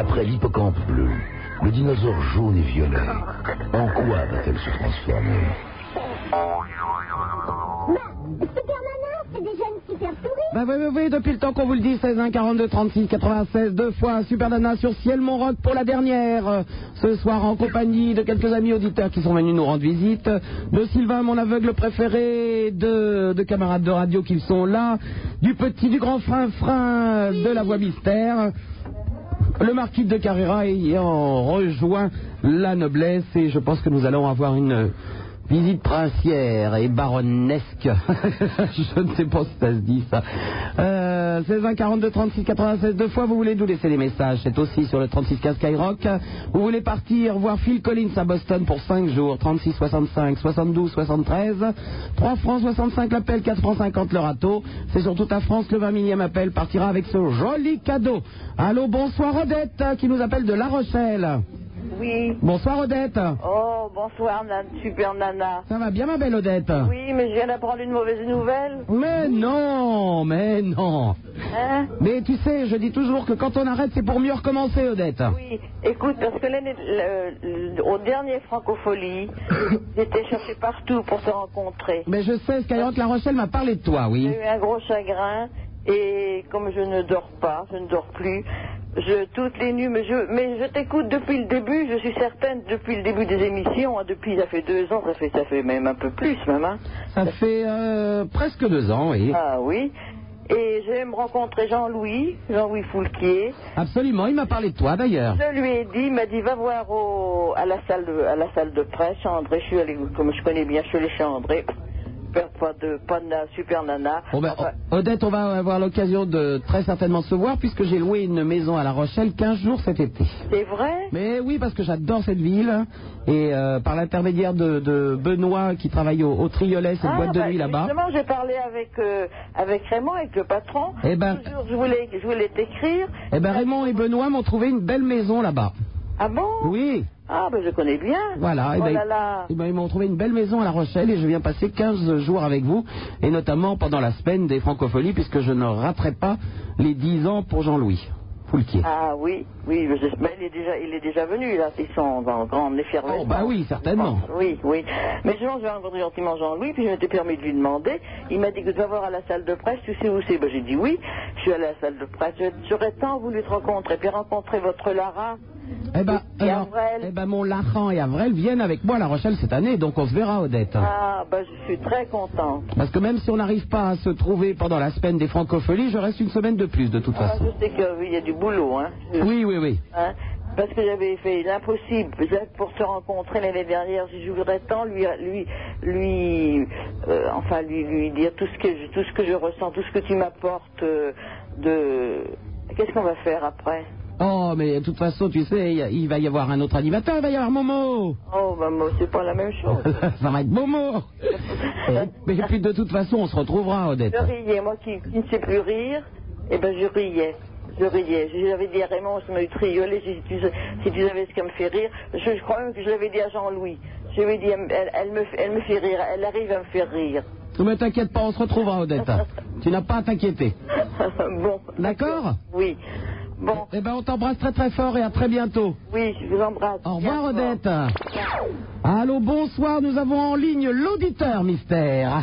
Après l'hippocampe bleu, le dinosaure jaune et violet, en quoi va-t-elle se transformer? Super Nana, c'est déjà une super souris. Bah oui, depuis le temps qu'on vous le dit, 16 1 42 36 96, deux fois Super Nana sur Ciel Montroc pour la dernière. Ce soir en compagnie de quelques amis auditeurs qui sont venus nous rendre visite, de Sylvain, mon aveugle préféré, de camarades de radio qui sont là, du grand frein de la voix mystère, le marquis de Carrera ayant rejoint la noblesse, et je pense que nous allons avoir une visite princière et baronnesque. Je ne sais pas si ça se dit ça. 16 1 42 36 96, deux fois. Vous voulez nous laisser des messages, c'est aussi sur le 3615 Skyrock. Vous voulez partir voir Phil Collins à Boston pour 5 jours, 36 65 72 73, 3 francs 65 l'appel, 4 francs 50 le râteau. C'est sur toute la France, le 20 millième appel partira avec ce joli cadeau. Allô, bonsoir Odette qui nous appelle de La Rochelle. Oui. Bonsoir Odette. Oh, bonsoir, Super Nana. Ça va bien ma belle Odette? Oui, mais je viens d'apprendre une mauvaise nouvelle. Mais non. Hein? Mais tu sais, je dis toujours que quand on arrête, c'est pour mieux recommencer, Odette. Oui, écoute, parce que au dernier Francophonie, j'étais cherché partout pour te rencontrer. Mais je sais, Skyrock La Rochelle m'a parlé de toi, oui. J'ai eu un gros chagrin, et comme je ne dors plus, toutes les nuits, mais je t'écoute depuis le début, je suis certaine, depuis le début des émissions, hein, depuis, ça fait 2 ans, ça fait même un peu plus, même, hein. Ça fait presque 2 ans, oui. Ah oui, et j'aime rencontrer Jean-Louis Foulquier. Absolument, il m'a parlé de toi, d'ailleurs. Je lui ai dit, il m'a dit, va voir à la salle de presse, André, je suis allé, comme je connais bien, je suis allé chez André. Pas de Super Nana. Bon ben, Odette, on va avoir l'occasion de très certainement se voir puisque j'ai loué une maison à La Rochelle 15 jours cet été. C'est vrai? Mais oui, parce que j'adore cette ville et par l'intermédiaire de Benoît qui travaille au Triolet, cette boîte de nuit là-bas. Justement, j'ai parlé avec Raymond, avec le patron. Eh ben, toujours, je voulais t'écrire. Eh ben, Raymond et Benoît m'ont trouvé une belle maison là-bas. Ah bon? Oui. Ah, ben je connais bien. Voilà, oh là là. Ils m'ont trouvé une belle maison à La Rochelle et je viens passer 15 jours avec vous, et notamment pendant la semaine des Francopholies, puisque je ne raterai pas les 10 ans pour Jean-Louis Foulquier. Ah oui, mais il est déjà venu, là, ils sont dans grande effervescence. Oh bah oui, certainement. Oui. Mais je vais rencontrer gentiment Jean-Louis, puis je m'étais permis de lui demander, il m'a dit que tu vas voir à la salle de presse, tu sais où c'est? Ben j'ai dit oui, je suis allé à la salle de presse, j'aurais tant voulu te rencontrer, puis rencontrer votre Lara. Mon Laurent et Avril viennent avec moi à La Rochelle cette année, donc on se verra, Odette. Ah, je suis très contente. Parce que même si on n'arrive pas à se trouver pendant la semaine des Francopholies, je reste une semaine de plus, de toute façon. Je sais qu'il y a du boulot, hein. Oui. Hein? Parce que j'avais fait l'impossible pour se rencontrer l'année dernière. Je voudrais tant lui dire tout ce que je ressens, tout ce que tu m'apportes Qu'est-ce qu'on va faire après? Oh, mais de toute façon, tu sais, il va y avoir un autre animateur, il va y avoir Momo. Oh, Momo, c'est pas la même chose. Ça va être Momo. Mais puis de toute façon, on se retrouvera, Odette. Je riais, moi qui ne sais plus rire, je riais. J'avais dit à Raymond, ça m'a eu triolé, si tu savais ce qui me fait rire. Je crois même que je l'avais dit à Jean-Louis. Je lui ai dit, elle me fait rire, elle arrive à me faire rire. Mais t'inquiète pas, on se retrouvera, Odette. Tu n'as pas à t'inquiéter. Bon. D'accord? Oui. Bon. Eh ben, on t'embrasse très très fort et à très bientôt. Oui, je vous embrasse. Au revoir, Odette. Allô, bonsoir, nous avons en ligne l'auditeur mystère.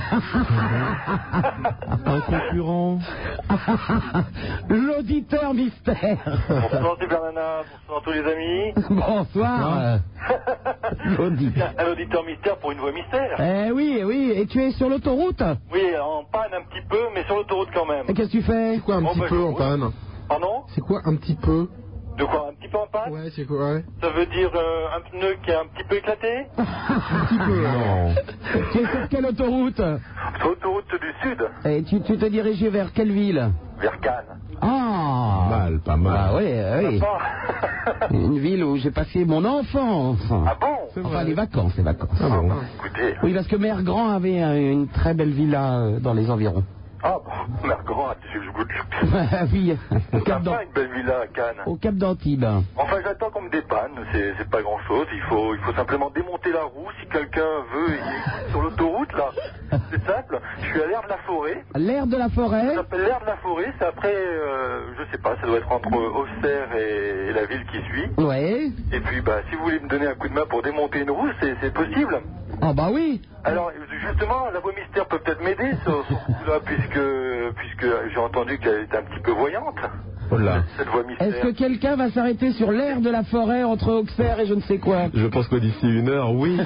Un concurrent. L'auditeur mystère. Bonsoir Super Nana, bonsoir tous les amis. Bonsoir. Un auditeur mystère pour une voix mystère. Eh oui, et tu es sur l'autoroute? Oui, en panne un petit peu, mais sur l'autoroute quand même. Et qu'est-ce que tu fais? C'est quoi un petit peu en panne? Pardon? C'est quoi un petit peu? De quoi? Un petit peu en panne? Ouais, c'est quoi? Ouais. Ça veut dire un pneu qui est un petit peu éclaté? Un petit peu, non. Tu es sur quelle autoroute? Sur l'autoroute du Sud. Et tu te dirigeais vers quelle ville? Vers Cannes. Ah, pas mal. Ah oui. Une ville où j'ai passé mon enfance. Ah bon? Enfin, les vacances. Ah bon? Écoutez. Oui, parce que Mère Grand avait une très belle villa dans les environs. Ah bon? Margot, tu sais que je goûte. Oui, au Cap Enfin, une belle villa à Cannes. Au Cap d'Antibes. Enfin, j'attends qu'on me dépanne, c'est pas grand chose. Il faut simplement démonter la roue si quelqu'un veut. Sur l'autoroute, là, c'est simple. Je suis à l'aire de la forêt. L'air de la forêt. Ça s'appelle l'aire de la forêt, c'est après, je sais pas, ça doit être entre Auxerre et la ville qui suit. Ouais. Et puis, bah, si vous voulez me donner un coup de main pour démonter une roue, c'est possible. Oh bah oui. Alors, justement, la voix mystère peut peut-être m'aider sur ce coup-là, puisque j'ai entendu qu'elle était un petit peu voyante. Oh là. Cette voix mystère. Est-ce que quelqu'un va s'arrêter sur l'air de la forêt entre Auxerre et je ne sais quoi? Je pense que d'ici 1 heure, oui.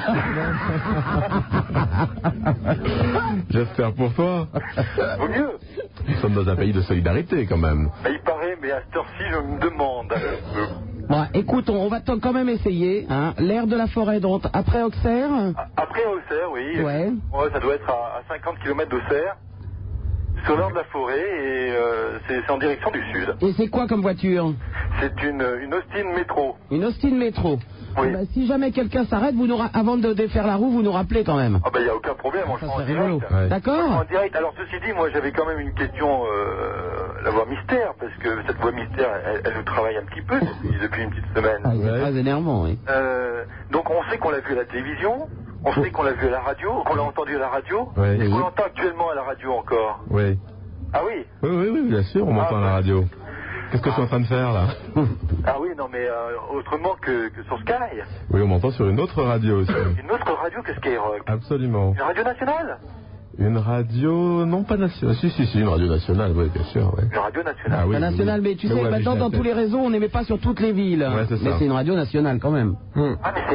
J'espère pour toi. Vaut mieux. Nous sommes dans un pays de solidarité quand même. Bah, il paraît, mais à cette heure-ci, je me demande. Bon, écoute, on va quand même essayer. Hein. L'air de la forêt, donc, après Auxerre. Après Auxerre, oui. Ouais. Ça doit être à 50 km d'Auxerre, sur l'aire de la forêt, et c'est en direction du sud. Et c'est quoi comme voiture? C'est une Austin Métro. Une Austin Métro. Oui. Eh ben, si jamais quelqu'un s'arrête, avant de défaire la roue, vous nous rappelez quand même. Ah bah il n'y a aucun problème, on le Ça prend en serait direct. rigolo. Ouais. D'accord. En direct. Alors ceci dit, moi j'avais quand même une question, la voix mystère, parce que cette voix mystère, elle nous travaille un petit peu depuis une petite semaine. Ah, c'est très énervant, oui. Donc on sait qu'on l'a vu à la télévision, on sait qu'on l'a vu à la radio, qu'on l'a entendu à la radio, Ouais. et qu'on l'entend actuellement à la radio encore. Oui. Ah oui. Oui, bien sûr, on m'entend à la radio. Qu'est-ce que je suis en train de faire là? Ah oui, non mais autrement que sur Sky. Oui, on m'entend sur une autre radio aussi. Une autre radio que Skyrock. Absolument. Une radio nationale. Une radio, non pas nationale. Si, une radio nationale, oui, bien sûr. Ouais. Une radio nationale. Ah oui, La nationale, oui. mais tu Le sais, web, maintenant, j'ai dans la tous tête. les réseaux, on n'émet pas sur toutes les villes. Ouais, c'est ça. Mais c'est une radio nationale quand même. Ah mais c'est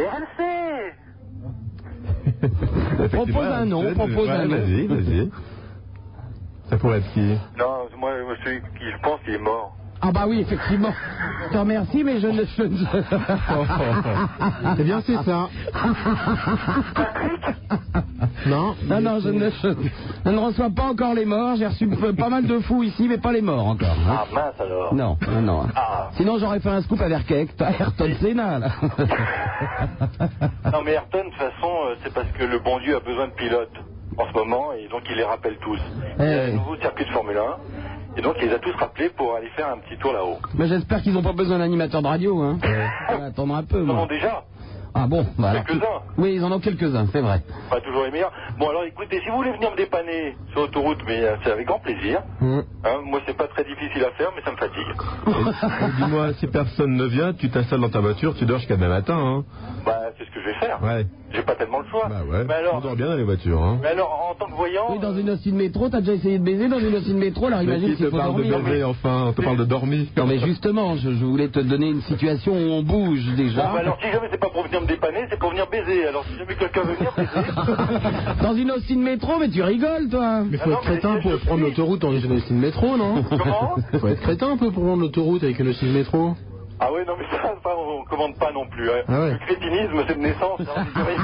RLC. Propose un nom, propose un nom. Vas-y. Ça pourrait être qui? Non, moi celui qui je pense qu'il est mort. Ah bah oui, effectivement. Je te remercie, mais je ne... Eh bien, c'est ça. Non, Non, je ne reçois pas encore les morts. J'ai reçu pas mal de fous ici, mais pas les morts encore. Ah mince alors. Non. Ah. Sinon, j'aurais fait un scoop avec Ayrton Senna, là. Non mais Ayrton, de toute façon, c'est parce que le bon Dieu a besoin de pilotes en ce moment, et donc il les rappelle tous. Il y a un nouveau circuit de Formule 1, et donc il les a tous rappelés pour aller faire un petit tour là-haut. Mais j'espère qu'ils n'ont pas besoin d'animateurs de radio, hein. On va attendre un peu, Ils en ont moi. déjà. Ah bon, bah alors... Quelques-uns. Oui, ils en ont quelques-uns, c'est vrai. Pas toujours les meilleurs. Bon alors écoutez, si vous voulez venir me dépanner sur l'autoroute, mais c'est avec grand plaisir. Hein, moi c'est pas très difficile à faire, mais ça me fatigue. Et dis-moi, si personne ne vient, tu t'installes dans ta voiture, tu dors jusqu'à demain matin, hein? Bah c'est ce que je vais faire. Ouais. J'ai pas tellement le choix. Bah ouais. Mais alors, On dort bien dans les voitures, hein? en tant que voyant... Oui, dans une Austin Métro, t'as déjà essayé de baiser dans une Austin Métro, alors Mais imagine qui s'il te faut parle de dormir. baiser, enfin? On te parle de dormir. Non mais justement, je voulais te donner une situation où on bouge déjà. Bon, bah alors si jamais c'est pas pour venir me dépanner, c'est pour venir baiser. Alors si jamais quelqu'un veut venir baiser... Dans une Austin Métro, mais tu rigoles toi. Mais Ah faut non, être crétin mais pour je prendre suis- l'autoroute dans une Austin Métro, non? Comment? Faut être crétin un peu pour prendre l'autoroute avec une Austin Métro. Ah ouais, non mais ça on commande pas non plus. Hein. Ah ouais. Le crétinisme c'est de naissance. Hein,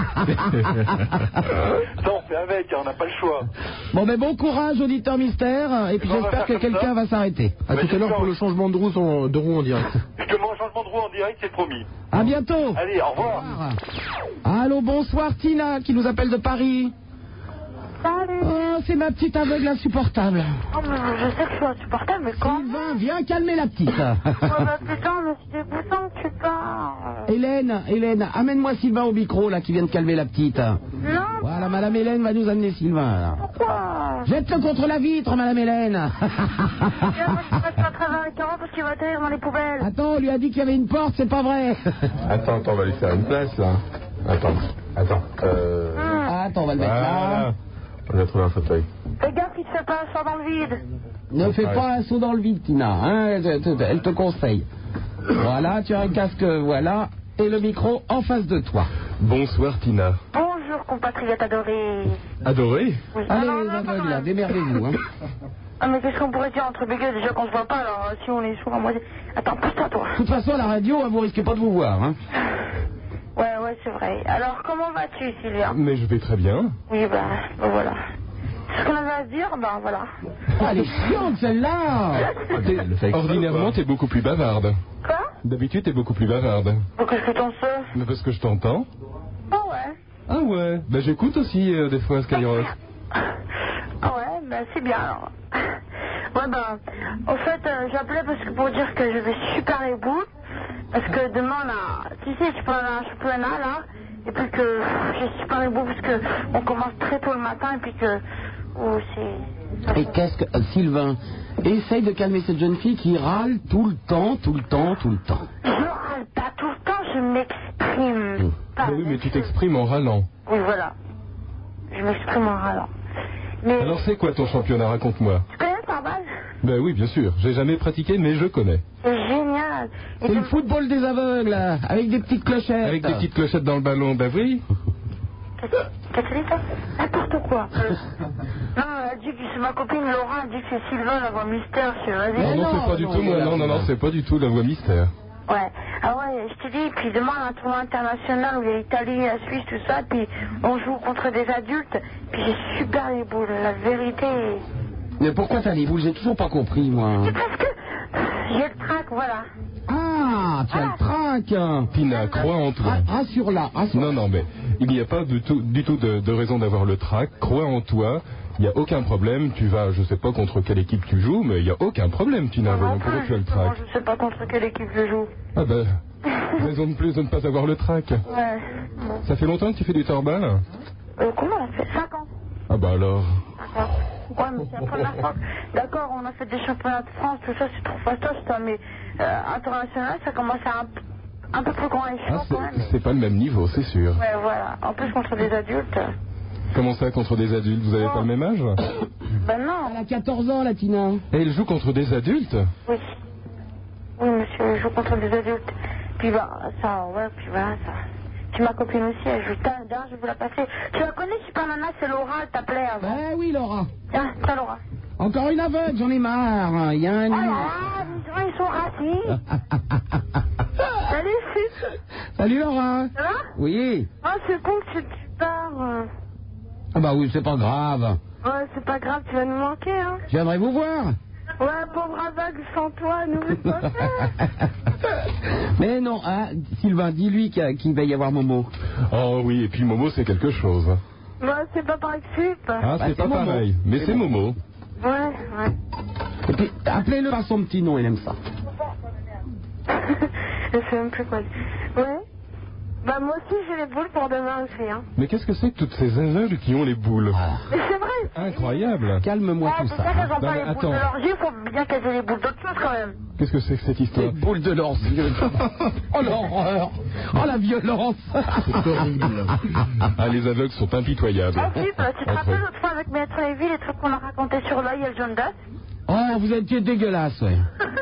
ça on fait avec, hein, on n'a pas le choix. Bon mais bon courage auditeur mystère, et puis On va j'espère faire que comme quelqu'un ça. va s'arrêter. À tout à l'heure pour le changement de roue en direct. Justement, un changement de roue en direct, c'est promis. À bientôt. Allez, au revoir. Allô, bonsoir Tina qui nous appelle de Paris. Salut. Oh, c'est ma petite aveugle insupportable. Oh, mais je sais que je suis insupportable, mais quand Sylvain, viens calmer la petite. Oh, bah putain, mais c'est dégoûtant que tu parles. Hélène, amène-moi Sylvain au micro là qui vient de calmer la petite. Non, Voilà, Madame Hélène va nous amener Sylvain là. pourquoi? Jette-le contre la vitre, Madame Hélène. Viens, moi, je peux pas travailler avec Caro parce qu'il va atterrir dans les poubelles. Attends, on lui a dit qu'il y avait une porte, c'est pas vrai. Attends, on va lui faire une place là. Attends. Attends, on va le mettre Voilà. là. On a trouvé un fauteuil. Fais gaffe qu'il te fait pas un sort dans le vide. Ne fais pas un saut dans le vide, Tina. Hein, elle te conseille. Voilà, tu as un casque, voilà, et le micro en face de toi. Bonsoir Tina. Bonjour, compatriote adoré. Adoré? Oui. Allez, Ah, non, les non, aveugles, non, là, non. démerdez-vous. Hein. Ah, mais qu'est-ce qu'on pourrait dire entre bégueux déjà qu'on se voit pas, alors si on est sourd à moitié. Attends, pousse-toi, toi. De toute façon, à la radio, vous risquez pas de vous voir. Hein. Ouais, c'est vrai. Alors, comment vas-tu, Sylvia? Mais je vais très bien. Oui, bah voilà. Ce qu'on avait à se dire, ben voilà. Oh, elle est chiante, celle-là. Ordinairement, t'es beaucoup plus bavarde. Quoi? D'habitude, t'es beaucoup plus bavarde. Bon, qu'est-ce que t'en sais? Mais parce que je t'entends. Oh ouais. Ah ouais. Bah j'écoute aussi des fois Skyrock. Ah ouais, ben c'est bien alors. Ouais, bah, au fait, j'appelais parce que pour dire que je vais super les boules. Parce que demain, là, tu sais, je prends un championnat, là. Et puis que j'ai super les boules parce que on commence très tôt le matin et puis que. Oh, c'est. Et qu'est-ce que... Sylvain, essaye de calmer cette jeune fille qui râle tout le temps. Je râle pas tout le temps, je m'exprime. Ah oui, mais tu t'exprimes en râlant. Oui, voilà. Je m'exprime en râlant. Mais... Alors c'est quoi ton championnat? Raconte-moi. Tu connais le pare-balles? Ben oui, bien sûr. J'ai jamais pratiqué, mais je connais. C'est génial. Et C'est le football des aveugles, là, avec des petites clochettes. Avec des petites clochettes dans le ballon, ben oui. Qu'est-ce que c'est ça? N'importe quoi. Non, elle dit que c'est ma copine Laura, elle dit que c'est Sylvain, la voix mystère. Non, non, c'est pas du tout moi. Non, c'est pas du tout la voix mystère. Ouais. Ah ouais, je te dis, puis demain, un tournoi international où il y a l'Italie, la Suisse, tout ça, puis on joue contre des adultes, puis j'ai super les boules, la vérité. Mais pourquoi t'as les boules? J'ai toujours pas compris, moi. C'est parce que j'ai le trac, voilà. Ah, tu as le trac. Pina, crois en toi. Rassure-la. Non, mais il n'y a pas du tout de raison d'avoir le trac. Crois en toi. Il n'y a aucun problème. Tu vas, je sais pas contre quelle équipe tu joues, mais il n'y a aucun problème, Tina. Voyons, pourquoi tu as le trac? Je sais pas contre quelle équipe je joue. Ah ben, raison de plus de ne pas avoir le trac. Ouais. Bon. Ça fait longtemps que tu fais du torbal? Comment on a fait 5 ans. Ah bah alors. D'accord. Ouais, mais c'est la première fois. D'accord, on a fait des championnats de France, tout ça, c'est trop fastoche, ça, mais international, ça commence à un peu plus grand échelon quand même. C'est pas le même niveau, c'est sûr. Ouais, voilà. En plus, contre des adultes. Comment ça, contre des adultes? Vous avez pas le même âge? Ben non. Elle a 14 ans, la Tina. Et elle joue contre des adultes? Oui. Oui, monsieur, je joue contre des adultes. Puis bah, ça, ouais, puis voilà, ça. Puis ma copine aussi, elle joue. D'ailleurs, je vais vous la passer. Tu la connais, Super Nana, c'est Laura, elle t'appelait avant. Eh oui, Laura. Tiens, c'est Laura. Encore une aveugle, j'en ai marre. Il y a un... Oh là là, les gens, ils sont racistes. Salut, Sup. Salut, Laura. Ça va? Oui. Oh, c'est con que tu pars. Ah bah oui, c'est pas grave. Ouais, c'est pas grave, tu vas nous manquer, hein. Je viendrai vous voir. Ouais, pauvre aveugle, sans toi, nous veut pas faire. Mais non, hein, Sylvain, dis-lui qu'il va y avoir Momo. Oh oui, et puis Momo, c'est quelque chose. Ouais, c'est pas pareil que Sup. Ah, c'est pas Momo. pareil, mais c'est Momo. Ouais. Et puis, appelez-le par son petit nom, il aime ça. Je sais même plus quoi dire. Ouais. Bah, moi aussi, j'ai les boules pour demain aussi, hein. Mais qu'est-ce que c'est que toutes ces aveugles qui ont les boules? Mais c'est vrai. Incroyable. Calme-moi tout C'est ça. ça qu'elles ont Non, pas mais les boules attends. de l'orgie, il faut bien qu'elles aient les boules d'autres choses quand même. Qu'est-ce que c'est que cette histoire? Les boules de leurs yeux. Oh l'horreur. Oh la violence. C'est horrible. Ah, les aveugles sont impitoyables. Ah, Sup, tu te Entre rappelles eux. l'autre fois avec Maître Lévy, les trucs qu'on a racontés sur l'œil et le jaune d'œuf? Oh, vous étiez dégueulasse, ouais.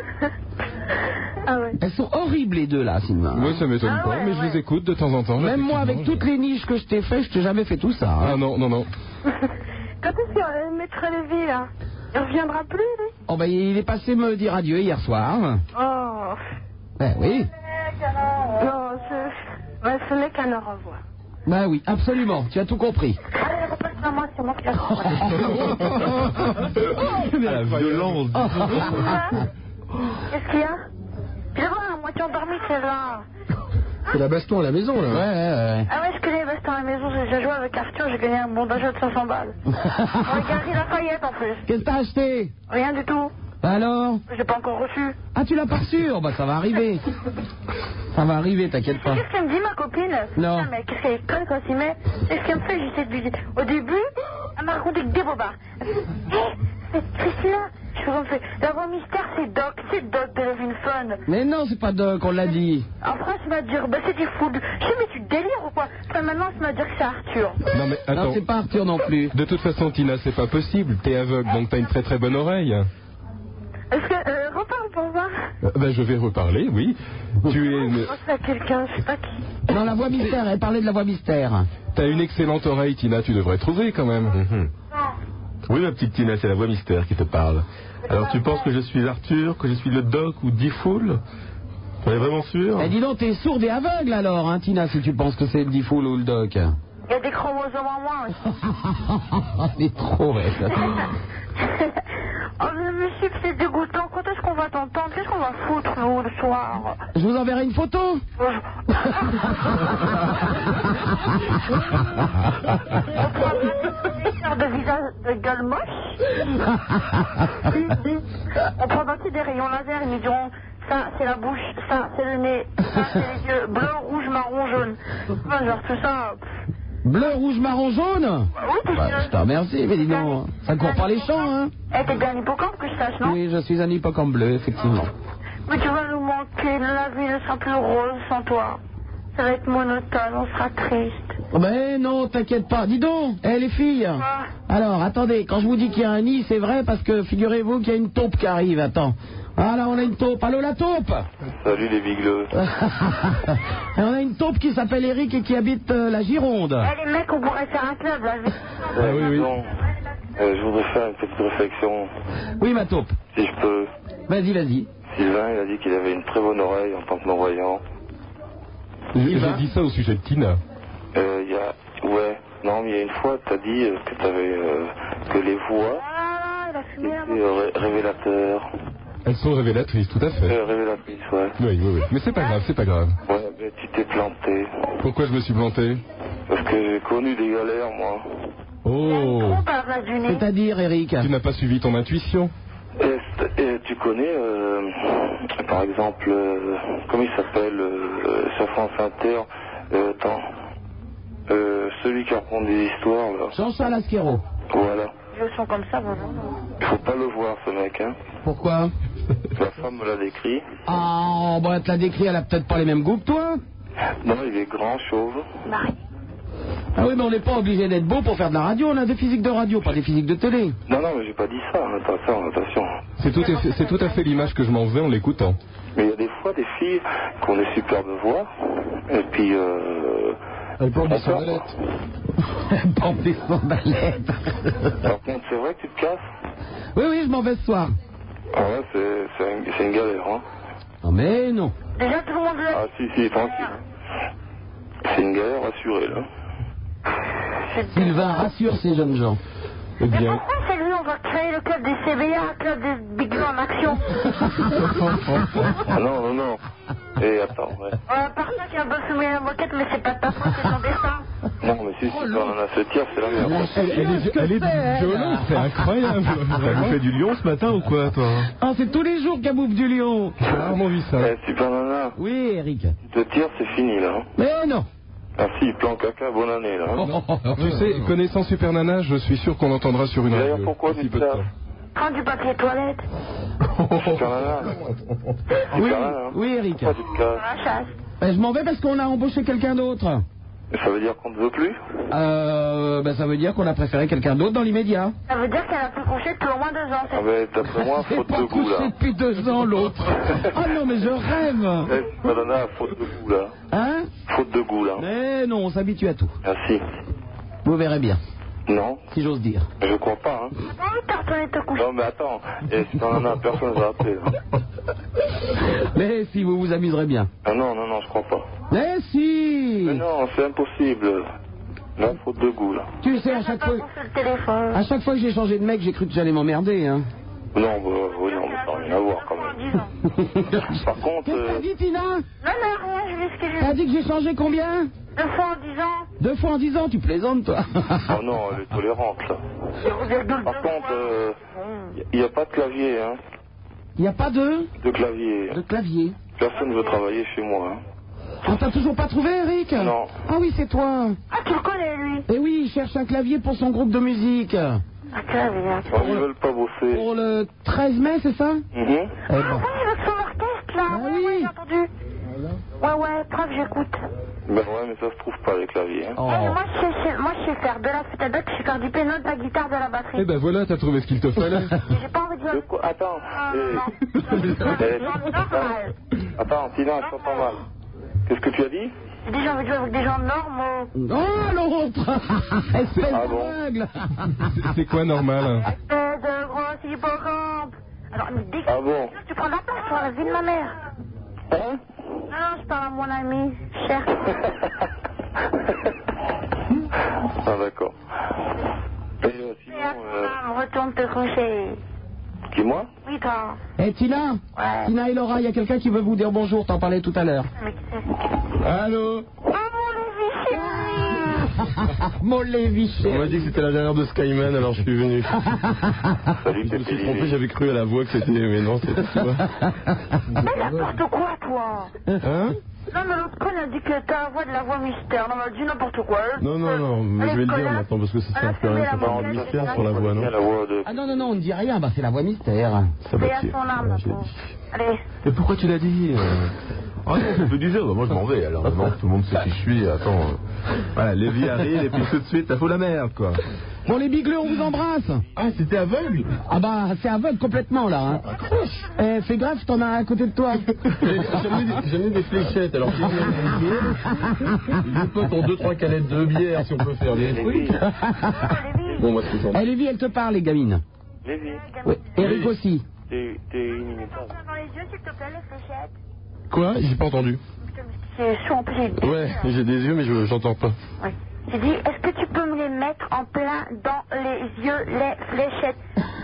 Ah ouais. Elles sont horribles les deux là, Sylvain. Moi, ça m'étonne Ah pas, ouais, mais je ouais. les écoute de temps en temps. Même moi, avec effectivement, toutes les niches que je t'ai fait, je t'ai jamais fait tout ça. Hein. Ah non. Quand est-ce que Maître Lévy, là? Il reviendra plus, lui? Oh bah il est passé me dire adieu hier soir. Oh. Eh oui. Non, ce n'est qu'un au revoir. Bah oui, absolument, tu as tout compris. Allez, repasse à moi, c'est moi qui la La violence. Qu'est-ce qu'il y a? Je vois, à moitié endormie, celle-là. C'est la baston à la maison, là. Ouais. Ah ouais, je connais les bastons à la maison, j'ai déjà joué avec Arthur, j'ai gagné un bon d'achat de 500 balles. Avec Gary Lafayette en plus. Qu'est-ce que t'as acheté? Rien du tout. Alors? J'ai pas encore reçu. Ah, tu l'as pas reçu? Oh bah ça va arriver. Ça va arriver, t'inquiète pas. Qu'est-ce qu'elle me dit, ma copine? Non. Putain, mais qu'est-ce qu'elle est conne quand il met? C'est ce qu'elle me fait, j'essaie de lui dire. Au début, elle m'a raconté que des bobards. Elle me dit, hé, Christina, je me fais, la voix mystère, c'est Doc de Love in Fun. Mais non, c'est pas Doc, on l'a dit. En France, il va dire, bah c'est du foot. Je dis, mais tu délires ou quoi? Enfin, maintenant, il va dire que c'est Arthur. Non mais attends. Non, c'est pas Arthur non plus. De toute façon, Tina, c'est pas possible. T'es aveugle, donc t'as une très très bonne oreille. Est-ce que, reparle pour voir? Ben, je vais reparler, oui. Tu es. Je pense à quelqu'un, je sais pas qui. Non, la voix mystère, elle parlait de la voix mystère. T'as une excellente oreille, Tina. Tu devrais trouver quand même. Oui, ma petite Tina, c'est la voix mystère qui te parle. Alors, tu penses que je suis Arthur, que je suis le Doc ou Diffoul? Tu es vraiment sûr? Eh, dis donc, t'es sourde et aveugle alors, hein, Tina, si tu penses que c'est le Diffoul ou le Doc. Il y a des chromosomes en moins aussi. C'est trop, ouais. Oh, mais monsieur, c'est dégoûtant. Quand est-ce qu'on va t'entendre? Qu'est-ce qu'on va foutre, nous, le soir? Je vous enverrai une photo. genre de visage de gueule moche. On prend aussi des rayons laser, ils nous diront ça c'est la bouche, ça c'est le nez, ça c'est les yeux, bleu, rouge, marron, jaune. Enfin, genre tout ça. Bleu, rouge, marron, jaune. Oui, t'es Je te remercie, mais dis donc, ça court par les champs, hein. Eh, t'es bien hippocampe que je sache, non? Oui, je suis un hippocampe bleu, effectivement. Mais tu vas nous manquer, la vie ne sera plus rose sans toi. Ça va être monotone, on sera triste. Mais non, t'inquiète pas. Dis donc, les filles. Alors, attendez, quand je vous dis qu'il y a un nid, c'est vrai parce que figurez-vous qu'il y a une taupe qui arrive. Attends. Ah là, on a une taupe. Allô, la taupe. Salut les bigleux. Et on a une taupe qui s'appelle Eric et qui habite la Gironde. Eh, les mecs, on pourrait faire un club, là. Oui. Non. Je voudrais faire une petite réflexion, Oui, ma taupe. si je peux. Vas-y. Sylvain, il a dit qu'il avait une très bonne oreille en tant que non-voyant. J'ai dit ça au sujet de Tina. Ouais. Non, mais il y a une fois, t'as dit que t'avais que les voix Ah, il a fumé la étaient révélateurs. Elles sont révélatrices, tout à fait. Révélatrices, ouais. Oui. Mais c'est pas grave. Ouais, mais tu t'es planté. Pourquoi je me suis planté? Parce que j'ai connu des galères, moi. Oh. C'est-à-dire, Eric. Tu n'as pas suivi ton intuition? Et tu connais, par exemple, comment il s'appelle sur France Inter, celui qui raconte des histoires, là. Jean-Charles Asquero. Voilà. Je sens comme ça, voilà. Il faut pas le voir, ce mec, hein. Pourquoi? La femme me l'a décrit. Ah, bon, elle te l'a décrit, elle a peut-être pas les mêmes goûts que toi. Non, il est grand, chauve. Ah oui, mais on n'est pas obligé d'être beau pour faire de la radio. On a des physiques de radio, pas des physiques de télé. Non, mais j'ai pas dit ça, attention. C'est tout à fait l'image que je m'en faisais en l'écoutant. Mais il y a des fois des filles qui ont des superbes voix, et puis elles portent des sandalettes. Elles portent des sandalettes. Par contre, c'est vrai que tu te casses? Oui, je m'en vais ce soir. Ah ouais, c'est une galère, hein. Non, mais non. Déjà, tout le monde le... Ah si, tranquille. C'est une galère assurée, là. Sylvain rassure ces jeunes gens. Eh Mais bien... pourquoi c'est lui, on va créer le club des CBA, un club des bigleux en action? Ah non. Et attends, ouais. Par ça qui a un peu fumé la moquette, mais c'est pas de ta faute, c'est ton destin. Non, mais si on en a ce tir, c'est la merde. Elle est violente, c'est incroyable. T'as bouffé du lion ce matin ou quoi, toi? Ah, c'est tous les jours qu'elle bouffe du lion. J'ai rarement vu ça. Super Nana, Oui, Eric. tu te tires, c'est fini, là. Hein. Mais non. Ah si, plan caca, bonne année, là. Hein. Tu sais, connaissant Super Nana, je suis sûr qu'on entendra sur une D'ailleurs, radio. pourquoi d'ici tu peu dis de ça? temps. Prends du papier toilette. Super Nana. Oui, Super Nana. oui, Eric. Pourquoi tu te casses? Dans la chasse. Je m'en vais parce qu'on a embauché quelqu'un d'autre. Ça veut dire qu'on ne veut plus? Ça veut dire qu'on a préféré quelqu'un d'autre dans l'immédiat. Ça veut dire qu'elle a pu coucher depuis au moins 2 ans. Ah ben, d'après moi, C'est faute pas de goût, couché là. depuis 2 ans, l'autre. Ah non, mais je rêve. Super Nana, faute de goût, là. Hein? Faute de goût, là. Mais non, on s'habitue à tout. Merci. Vous verrez bien, Non, si j'ose dire. je crois pas, hein. T'as envie de te retourner te coucher? Non, mais attends. Super Nana, personne ne va appeler, là. Mais si, vous vous amuserez bien. Ah non, je crois pas. Mais si. Mais non, c'est impossible. Là, faute de goût, là. Tu sais, à chaque fois que j'ai changé de mec, j'ai cru que j'allais m'emmerder, hein. Non, oui, non, mais ça n'a rien à voir, quand même. Par contre... Qu'est-ce que t'as dit, Tina? Non, rien, je vais ce que j'ai T'as dit que j'ai changé combien? 2 fois en 10 ans. 2 fois en 10 ans, tu plaisantes, toi. Oh non, elle est tolérante, là. Par contre, il n'y a pas de clavier, hein. Il n'y a pas de clavier. de clavier. Personne ne veut travailler chez moi, hein. On t'a toujours pas trouvé, Eric? Non. Ah oui, c'est toi. Ah, tu le connais, lui? Eh oui, il cherche un clavier pour son groupe de musique. Un clavier. Oh, ils veulent pas bosser. Pour le 13 mai, c'est ça? Mhm. Eh ben. Ah oui, avec son orchestre, là. Ah Ouais, oui. j'ai entendu. Ouais, preuve, j'écoute. Ben ouais, mais ça se trouve pas, les claviers, hein. Oh. Ouais, moi, je sais faire de la flûte à bec, je sais faire du piano, de la guitare, de la batterie. Eh ben voilà, t'as trouvé ce qu'il te fallait. J'ai pas envie de De dire. quoi? Attends. Non. Attends, Tina, je t'entends mal. Qu'est-ce que tu as dit? J'ai dit, j'ai envie de jouer avec des gens normaux. Oh, l'autre. Espèce Ah bon? d'aveugle. C'est quoi normal? De gros hippocampes. Alors, mais dès que Ah bon? tu prends la place sur la vie de ma mère. Hein? Non, je parle à mon ami, cher. Ah d'accord. Et sinon, Retourne te coucher. qui, moi? Oui, toi. Eh, Tina? Ouais. Tina et Laura, il y a quelqu'un qui veut vous dire bonjour, t'en parlais tout à l'heure. Mais qui c'est? Allô? Oh, mon Lévi, chérie. Mollet Vichet. On m'a dit que c'était la dernière de Skyman, alors je suis venu. Salut, Je me suis Pépé trompé, Lévy. j'avais cru à la voix que c'était... Mais non, c'était toi. Mais n'importe quoi, toi. Hein? Non, mais l'autre conne a dit que t'as la voix de la voix mystère. Non, elle a dit n'importe quoi. Non, mais je vais le dire maintenant, parce que ça sert plus à rien de faire un mystère sur la voix, non? La voix de... Ah non, on ne dit rien, bah c'est la voix mystère. Ça va C'est à tirer. son âme, maintenant. Allez. Mais pourquoi tu l'as dit Ah non, tu peux dire, moi je m'en vais, alors non, tout le monde sait qui je suis, attends. Voilà, Lévy arrive, et puis tout de suite, ça fout la merde, quoi. Bon, les bigleux, on vous embrasse. Ah, c'était aveugle? Ah bah, c'est aveugle complètement, là. Hein. Eh, fais gaffe, t'en as un à côté de toi. J'ai mis des fléchettes, alors si on a des bières, les potes ont 2-3 canettes de bière, si on peut faire des trucs. Bon, moi, c'est ça. Eh, Lévy, elle te parle, les gamines. Lévy, Oui, Eric aussi. t'es inimitable. Dans les yeux, s'il te plaît, les fléchettes. Quoi? J'ai pas entendu. C'est chaud, en plus, j'ai des Ouais, j'ai des yeux, mais j'entends pas. Ouais. J'ai dit, est-ce que tu peux me les mettre en plein dans les yeux, les fléchettes?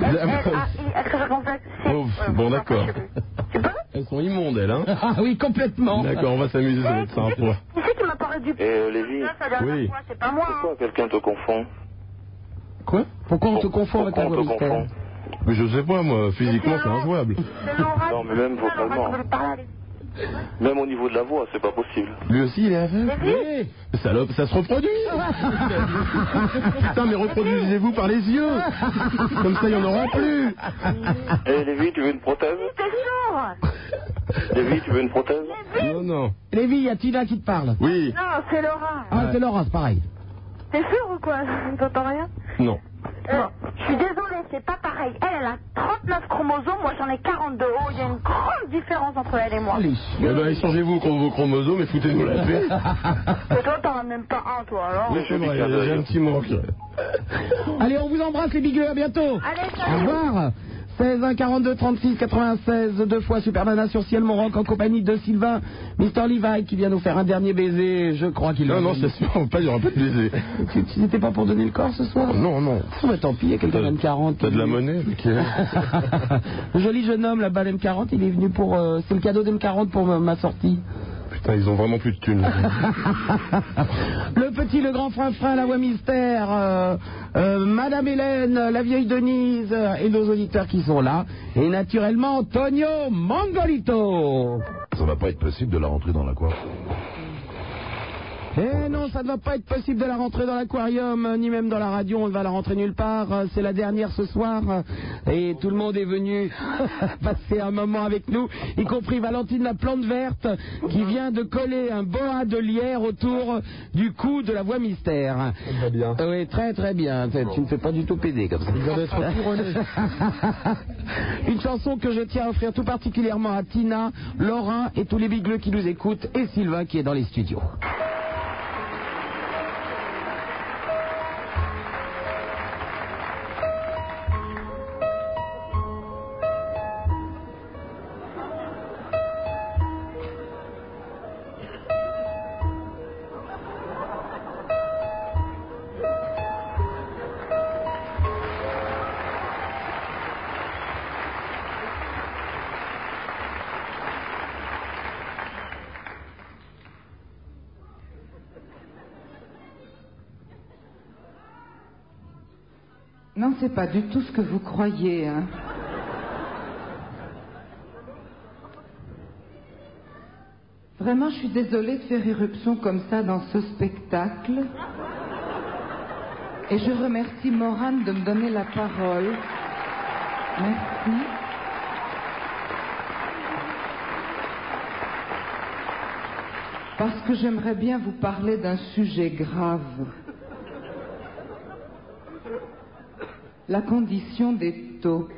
S-L-A-I, Oh, bon, d'accord. Tu peux? Elles sont immondes, elles, hein? Ah oui, complètement. D'accord, on va s'amuser, ça va être sympa. Qui c'est qui m'a parlé du... Lévy, Oui. C'est pas moi. pourquoi quelqu'un te confond? Quoi? Pourquoi on te confond avec la Pourquoi voix on te mystère? confond? Mais je sais pas, moi, physiquement, c'est injouable. C'est Laura. Non, mais même vocalement. Même au niveau de la voix, c'est pas possible. Lui aussi, il est aveugle? Oui. Mais salope, ça se reproduit. Putain, mais reproduisez-vous par les yeux. Comme ça, il n'y en aura plus. Eh, Lévy, tu veux une prothèse? T'es sourd. Lévy, tu veux une prothèse? Non, non. Lévy, il y a Tina qui te parle. Oui. Non, c'est Laura. Ah, c'est Laura, c'est pareil. T'es sûr ou quoi? T'entends rien? Non. Je suis désolée, c'est pas pareil. Elle a 39 chromosomes, moi j'en ai 42. Oh, il y a une grande différence entre elle et moi. Allez, Eh ben, échangez-vous vos chromosomes et foutez-nous la paix. Et toi, t'en as même pas un, toi, alors? Oui, c'est vrai, j'ai un petit manque. Allez, on vous embrasse les bigleux, à bientôt. Allez, Au salut. revoir. 16 1 42 36 96 deux fois Super Nana sur Ciel Mon Rock en compagnie de Sylvain, Mr. Levi qui vient nous faire un dernier baiser. Je crois qu'il Non, c'est sûr, il n'y aura pas de baiser. Tu n'étais pas pour donner le corps ce soir? Non. Oh, bah, tant pis, il y a quelqu'un d'M40. T'as de la monnaie, Le joli jeune homme là-bas, l'M40, il est venu pour. C'est le cadeau d'M40 pour ma sortie. Putain, ils ont vraiment plus de thunes. Le petit, le grand frein, la voix mystère, Madame Hélène, la vieille Denise et nos auditeurs qui sont là. Et naturellement, Tonio Mangolito. Ça va pas être possible de la rentrer dans l'aquarium. Eh non, ça ne va pas être possible de la rentrer dans l'aquarium, ni même dans la radio, on ne va la rentrer nulle part. C'est la dernière ce soir, et tout le monde est venu passer un moment avec nous, y compris Valentine la plante verte, qui vient de coller un boa de lierre autour du cou de la voix mystère. Très bien. Oui, très très bien. Tu ne fais pas du tout péder comme ça. Il vient d'être couronné. Une chanson que je tiens à offrir tout particulièrement à Tina, Laura et tous les bigleux qui nous écoutent, et Sylvain qui est dans les studios. Non, c'est pas du tout ce que vous croyez, hein. Vraiment, je suis désolée de faire irruption comme ça dans ce spectacle. Et je remercie Morane de me donner la parole. Merci. Parce que j'aimerais bien vous parler d'un sujet grave. La condition des taupes.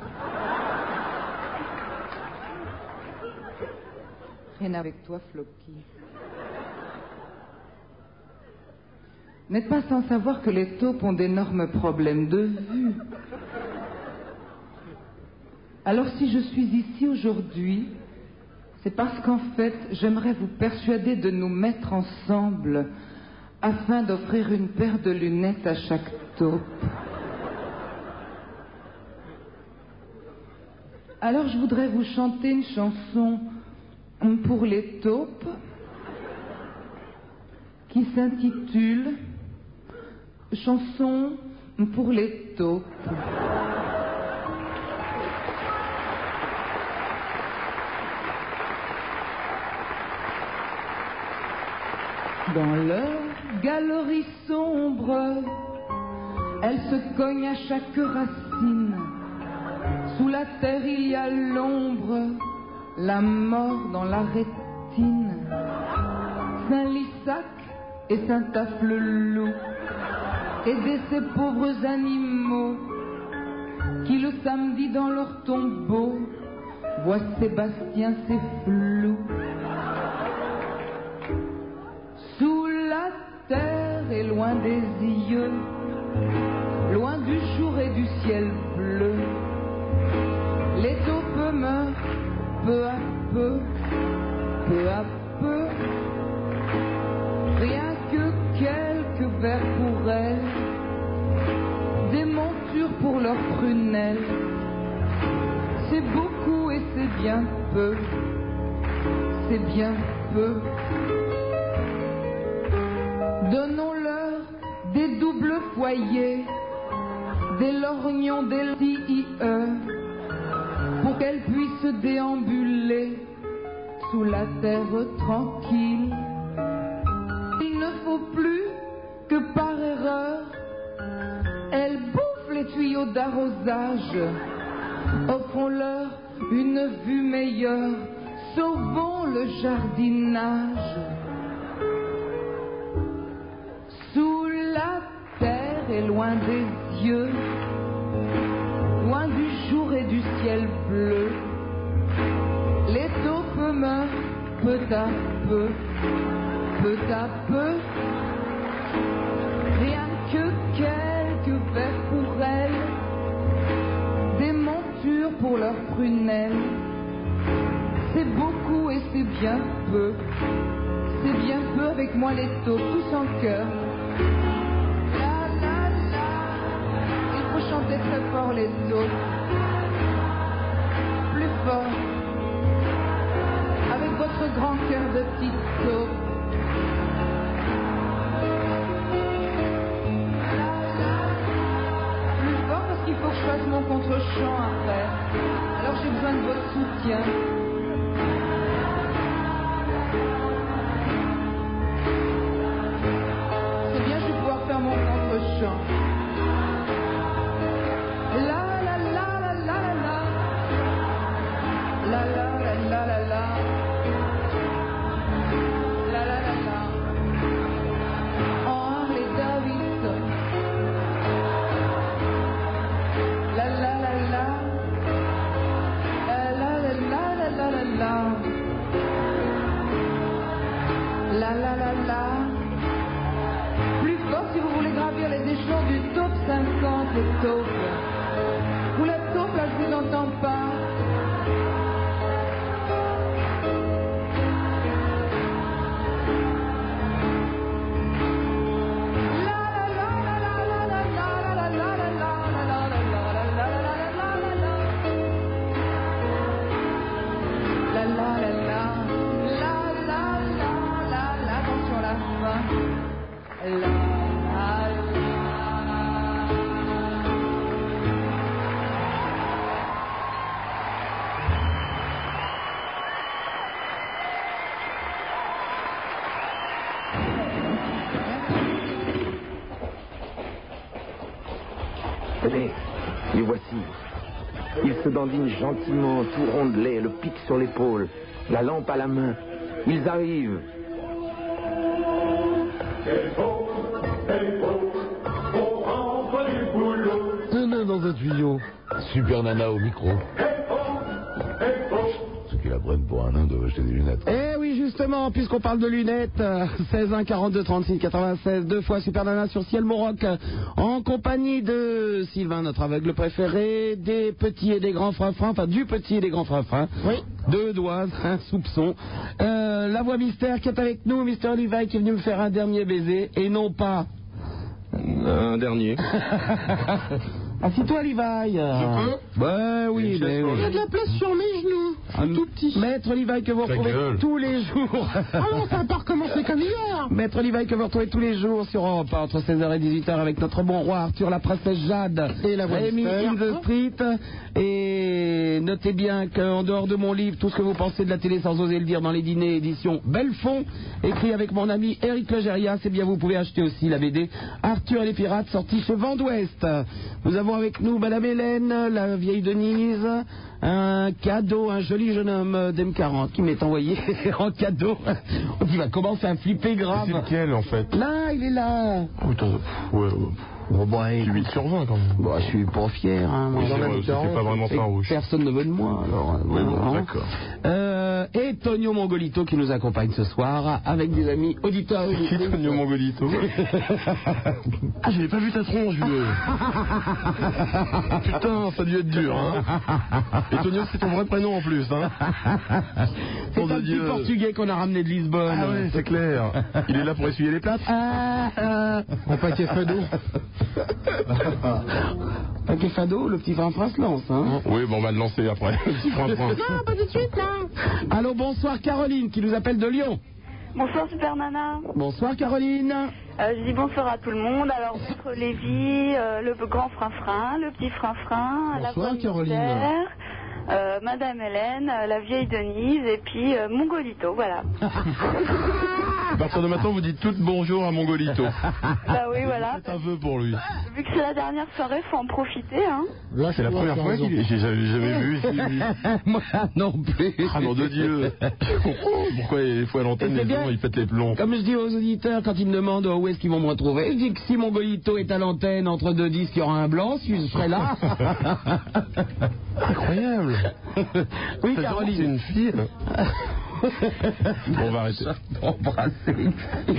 Rien avec toi, Floki. Vous n'êtes pas sans savoir que les taupes ont d'énormes problèmes de vue. Alors si je suis ici aujourd'hui, c'est parce qu'en fait, j'aimerais vous persuader de nous mettre ensemble afin d'offrir une paire de lunettes à chaque taupe. Alors je voudrais vous chanter une chanson pour les taupes qui s'intitule chanson pour les taupes. Dans leur galerie sombre, elles se cognent à chaque racine. Sous la terre il y a l'ombre, la mort dans la rétine. Saint-Lissac et Saint-Afflelou, aider ces pauvres animaux qui le samedi dans leur tombeau voient Sébastien, c'est flou. Sous la terre et loin des yeux, loin du jour et du ciel bleu, les taupes meurent peu à peu, peu à peu. Rien que quelques vers pour elles, des montures pour leurs prunelles. C'est beaucoup et c'est bien peu, c'est bien peu. Donnons-leur des doubles foyers, des lorgnons, des LIE, pour qu'elles puissent déambuler sous la terre tranquille. Il ne faut plus que par erreur, elles bouffent les tuyaux d'arrosage. Offrons-leur une vue meilleure, sauvons le jardinage. Sous la terre et loin des yeux, loin du jour et du ciel bleu, les taupes meurent peu à peu, peu à peu. Rien que quelques vers pour elles, des montures pour leurs prunelles. C'est beaucoup et c'est bien peu, c'est bien peu. Avec moi les taupes, tous en chœur. La la la, il faut chanter très fort les taupes, plus fort, avec votre grand cœur de petite taupe. Il faut que je fasse mon contre-champ après. Alors j'ai besoin de votre soutien. C'est bien, je vais pouvoir faire mon contre-champ. La la la la la la la. La la la la la la. La la la la. En Harley Davidson. La la la la, la la la la la la la, la la la la. Plus fort si vous voulez gravir les échelons du top 50, les taupes. Vous la taupe là, je vous entends pas. Tenez, les voici. Ils se dandinent gentiment, tout rondelés, le pic sur l'épaule, la lampe à la main. Ils arrivent. Un nain dans un tuyau. Super Nana au micro. Ceux qui la prennent pour un nain doivent acheter des lunettes. Eh oui, justement, puisqu'on parle de lunettes, 16 1 42 36 96, deux fois Super Nana sur Ciel Monroc, en compagnie de Sylvain, notre aveugle préféré, des petits et des grands frafrins, enfin du petit et des grands frafrins. Oui. Deux doigts, un soupçon. La voix mystère qui est avec nous, Mr. Levi, qui est venu me faire un dernier baiser, et non pas... Un dernier. Assis-toi, Levi. Je peux? Ben oui, mais oui. Il y a de la place sur mes genoux. Je suis tout petit. Maître Levi que vous retrouvez tous les jours. Ah non, ça n'a pas recommencé comme hier. Maître Levi que vous retrouvez tous les jours sur Europe 1 entre 16h et 18h avec notre bon roi Arthur, la princesse Jade et la voix Rémi mystère. in the Street. Et notez bien qu'en dehors de mon livre, tout ce que vous pensez de la télé sans oser le dire dans les dîners, édition Belfond, écrit avec mon ami Éric Legérias, c'est bien, vous pouvez acheter aussi la BD Arthur et les pirates, sortie chez Vent d'Ouest. Nous avons avec nous Madame Hélène, la vieille Denise, un cadeau, un joli jeune homme d'M40 qui m'est envoyé en cadeau. Il va commencer à flipper grave. C'est lequel en fait? Là, il est là. Oh, putain, ouais. Bon, bah, 8 sur 20 quand même. Bon, je suis pas fier. Hein, moi. C'était pas vraiment farouche. Personne ne veut de moi. Alors, oui, bon, d'accord. Et Tonio Mongolito qui nous accompagne ce soir avec des amis auditeurs. C'est qui Tonio Mongolito? Ah, j'avais pas vu ta tronche, vieux. Putain, ça a dû être dur, hein. Et Tonio, c'est ton vrai prénom en plus, hein. C'est un petit portugais qu'on a ramené de Lisbonne. Ah ouais, c'est clair. Il est là pour essuyer les plates. Un paquet fado. Paquet fado, le petit Franfrin se lance, hein. Oui, bon, on va le lancer après. Le petit Franfrin. Non, pas tout de suite, là. Allô, bonsoir Caroline qui nous appelle de Lyon. Bonsoir Super Nana. Bonsoir Caroline. Je dis bonsoir à tout le monde. Alors, Maître Lévy, le grand Franfrin, le petit Franfrin, la voix mystère, Madame Hélène, la vieille Denise et puis Mongolito, voilà. À partir de maintenant, vous dites toutes bonjour à Mongolito. Bah oui, voilà. C'est un vœu pour lui. Vu que c'est la dernière soirée, faut en profiter, hein. Là, c'est la première fois qu'il est. J'ai jamais vu ici, lui. Moi non plus. Ah non, de Dieu. Pourquoi des fois à l'antenne, les gens, ils pètent les plombs. Comme je dis aux auditeurs quand ils me demandent où est-ce qu'ils vont me retrouver, je dis que si Mongolito est à l'antenne entre deux disques, il y aura un blanc, je serai là. Incroyable. Oui, Caroline. C'est une fille. Bon, on va arrêter. Embrasser.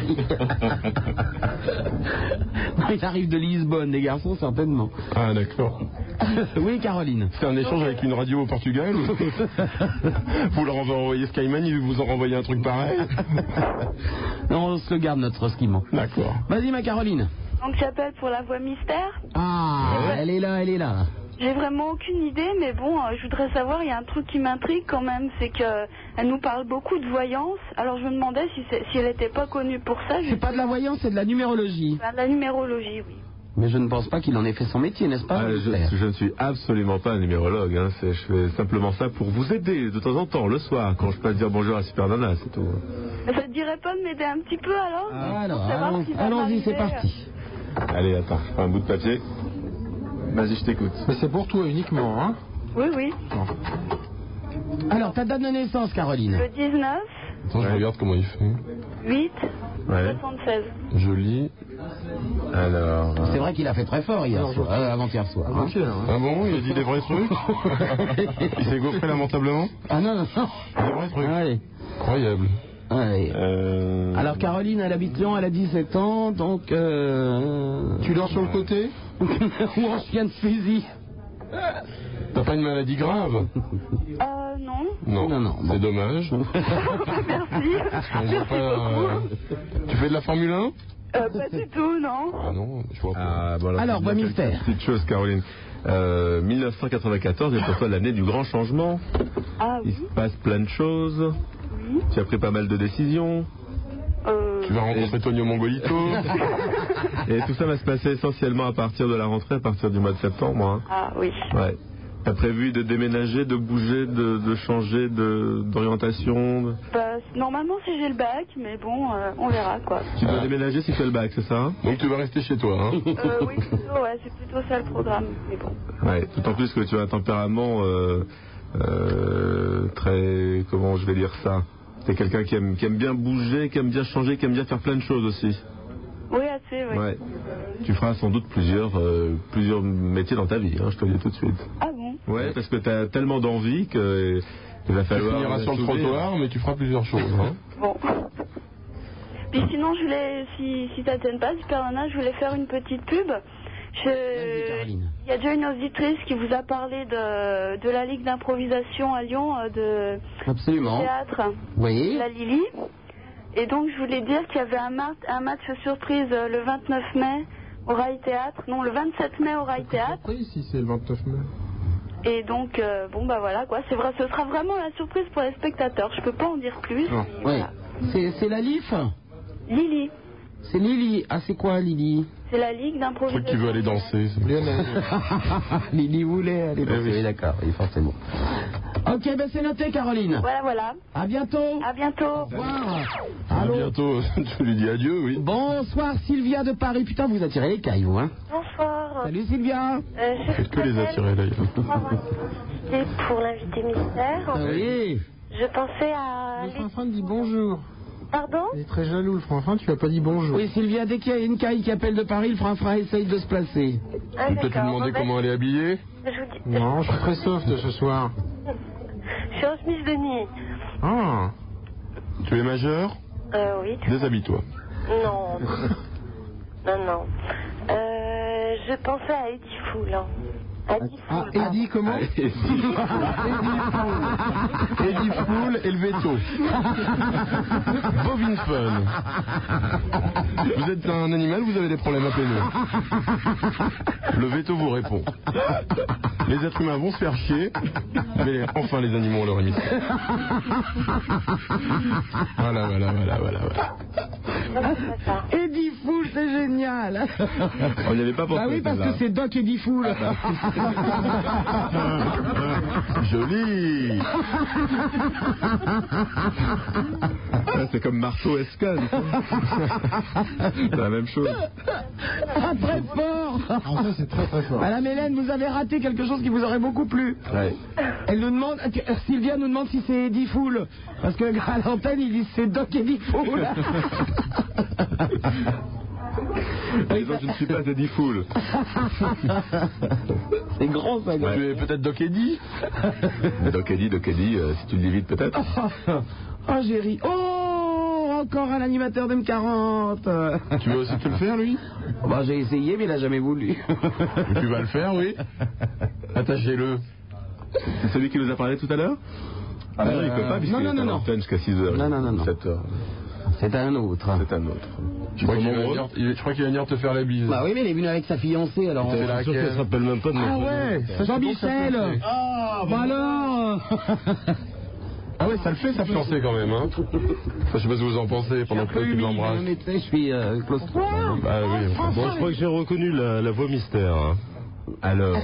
Il arrive de Lisbonne, les garçons, certainement. Ah, d'accord. Oui, Caroline. C'est un échange avec une radio au Portugal. Vous leur avez envoyé Skyman, ils vous ont renvoyé un truc pareil. Non, on se le garde, notre skiment. D'accord. Vas-y, ma Caroline. Donc j'appelle pour la voix mystère. Ah, ouais. Elle est là. J'ai vraiment aucune idée, mais bon, je voudrais savoir, il y a un truc qui m'intrigue quand même, c'est qu'elle nous parle beaucoup de voyance. Alors je me demandais si elle n'était pas connue pour ça. C'est pas de la voyance, c'est de la numérologie. De la numérologie, oui. Mais je ne pense pas qu'il en ait fait son métier, n'est-ce pas? Je ne suis absolument pas un numérologue. Hein. Je fais simplement ça pour vous aider de temps en temps, le soir, quand je peux dire bonjour à Super Nana, c'est tout. Mais ça te dirait pas de m'aider un petit peu alors? Alors, allons-y, c'est parti. Allez, attends, je prends un bout de papier. Vas-y, je t'écoute. Mais c'est pour toi uniquement, hein? Oui, oui. Bon. Alors, ta date de naissance, Caroline? Le 19. Attends, je regarde comment il fait. 8. 76. Je lis. Alors. C'est vrai qu'il a fait très fort hier soir, avant-hier soir. Hein. Ah bon, il a dit des vrais trucs. Il s'est gaufré lamentablement. Ah non. Des vrais trucs. Allez. Incroyable. Allez. Alors Caroline, elle habite Lyon, elle a 17 ans, donc... Tu dors sur le côté? Ou en chien de fusil. T'as pas une maladie grave? Non. Non, c'est dommage. Merci. Tu fais de la Formule 1? Pas du tout, non. Ah non, je vois pas. Alors, voix mystère. Petite chose, Caroline. 1994 est pour toi l'année du grand changement. Ah oui. Il se passe plein de choses. Oui. Tu as pris pas mal de décisions. Tu vas rencontrer Tonio Mongolito. Et tout ça va se passer essentiellement à partir de la rentrée, à partir du mois de septembre. Hein. Ah oui. Ouais. T'as prévu de déménager, de bouger, de changer d'orientation? Normalement si j'ai le bac, mais bon, on verra quoi. Tu dois déménager si tu as le bac, c'est ça, hein? Donc tu vas rester chez toi, hein? Oui, plutôt, ouais, c'est plutôt ça le programme, mais bon. Ouais, d'autant plus que tu as un tempérament très... Comment je vais dire ça? T'es quelqu'un qui aime bien bouger, qui aime bien changer, qui aime bien faire plein de choses aussi. Oui, assez, oui. Ouais. Tu feras sans doute plusieurs métiers dans ta vie, hein, je te le dis tout de suite. Ah bon? Ouais, parce que tu as tellement d'envie que il va falloir... Tu finiras sur le trottoir, mais tu feras plusieurs choses. Hein. Bon. Puis sinon, je voulais, si ça t'aime pas, Super Nana, je voulais faire une petite pub. Il y a déjà une auditrice qui vous a parlé de la Ligue d'improvisation à Lyon, de théâtre, oui. La Lily. Et donc, je voulais dire qu'il y avait un match surprise le 29 mai au Rail Théâtre. Non, le 27 mai au Rail Théâtre. Oui, si c'est le 29 mai. Et donc, bon bah voilà quoi, c'est vrai, ce sera vraiment la surprise pour les spectateurs. Je peux pas en dire plus. Oui. Voilà. C'est la LIF? Lily. C'est Lily. Ah, c'est quoi Lily? C'est la Ligue d'improvisation. Truc qui veut aller danser. Lily voulait aller danser. Oui, d'accord, oui, forcément. Ok, ben c'est noté, Caroline. Voilà. À bientôt. À bientôt. Au revoir. À bientôt. Tu lui dis adieu, oui. Bonsoir, Sylvia de Paris. Putain, vous attirez les cailles, vous, hein? Bonsoir. Salut, Sylvia. Faites que les attirer, d'ailleurs. C'est pour l'invité mystère. Oui. Je pensais à... Le Franfin dit bonjour. Pardon? Il est très jaloux, le Franfin, tu lui as pas dit bonjour. Oui, Sylvia, dès qu'il y a une caille qui appelle de Paris, le Franfin essaye de se placer. Ah, Tu peux peut-être lui demander comment elle est habillée? Je vous dis... Non, je suis très soft ce soir. Je suis en chemise de nuit. Ah. Tu es majeur? Oui. Déshabille-toi. Non. Non. Je pensais à Eddie Fool. Hein. Eddie comment? Eddie Fool et le veto. Bovine Fun. Vous êtes un animal, vous avez des problèmes, appelez-nous. Le veto vous répond. Les êtres humains vont se faire chier, mais enfin les animaux ont leur émission. Voilà. Eddie Fool, c'est génial. On n'y avait pas pensé. Bah oui, parce que c'est Doc Eddie Fool. Joli. C'est comme marteau escale. C'est la même chose. Ah, très fort. Ah, ça, c'est très très fort. Madame Hélène, vous avez raté quelque chose qui vous aurait beaucoup plu. Ouais. Elle nous demande, Sylvia nous demande si c'est Eddie Fool. Parce que à l'antenne, il dit c'est Doc Eddie Fool. Et donc je ne suis pas Eddie Fool. C'est grand ça. Ouais. Tu es peut-être Doc Eddie. Doc Eddie, si tu le dis vite peut-être. Oh, j'ai ri. Oh, encore un animateur d'M40. Tu veux aussi te le faire, lui? Bah, j'ai essayé, mais il a jamais voulu. Et tu vas le faire, oui. Attachez-le. C'est celui qui nous a parlé tout à l'heure? Ah non, il peut pas, puisqu'il est à l'antenne jusqu'à 6h. Non. 7h. C'est un autre. Je crois qu'il va venir te faire la bise. Bah oui, mais il est venu avec sa fiancée, alors... C'est sûr qu'elle se rappelle même pas de notre... Ah ouais, Jean-Michel. Ah, bah alors. Ah ouais, ça le fait, sa fiancée quand même, hein. Je sais pas ce que vous en pensez pendant que tu l'embrasses. Je suis claustrophobe. Bah oui. Bon, je crois que j'ai reconnu la voix mystère. Hein. Alors.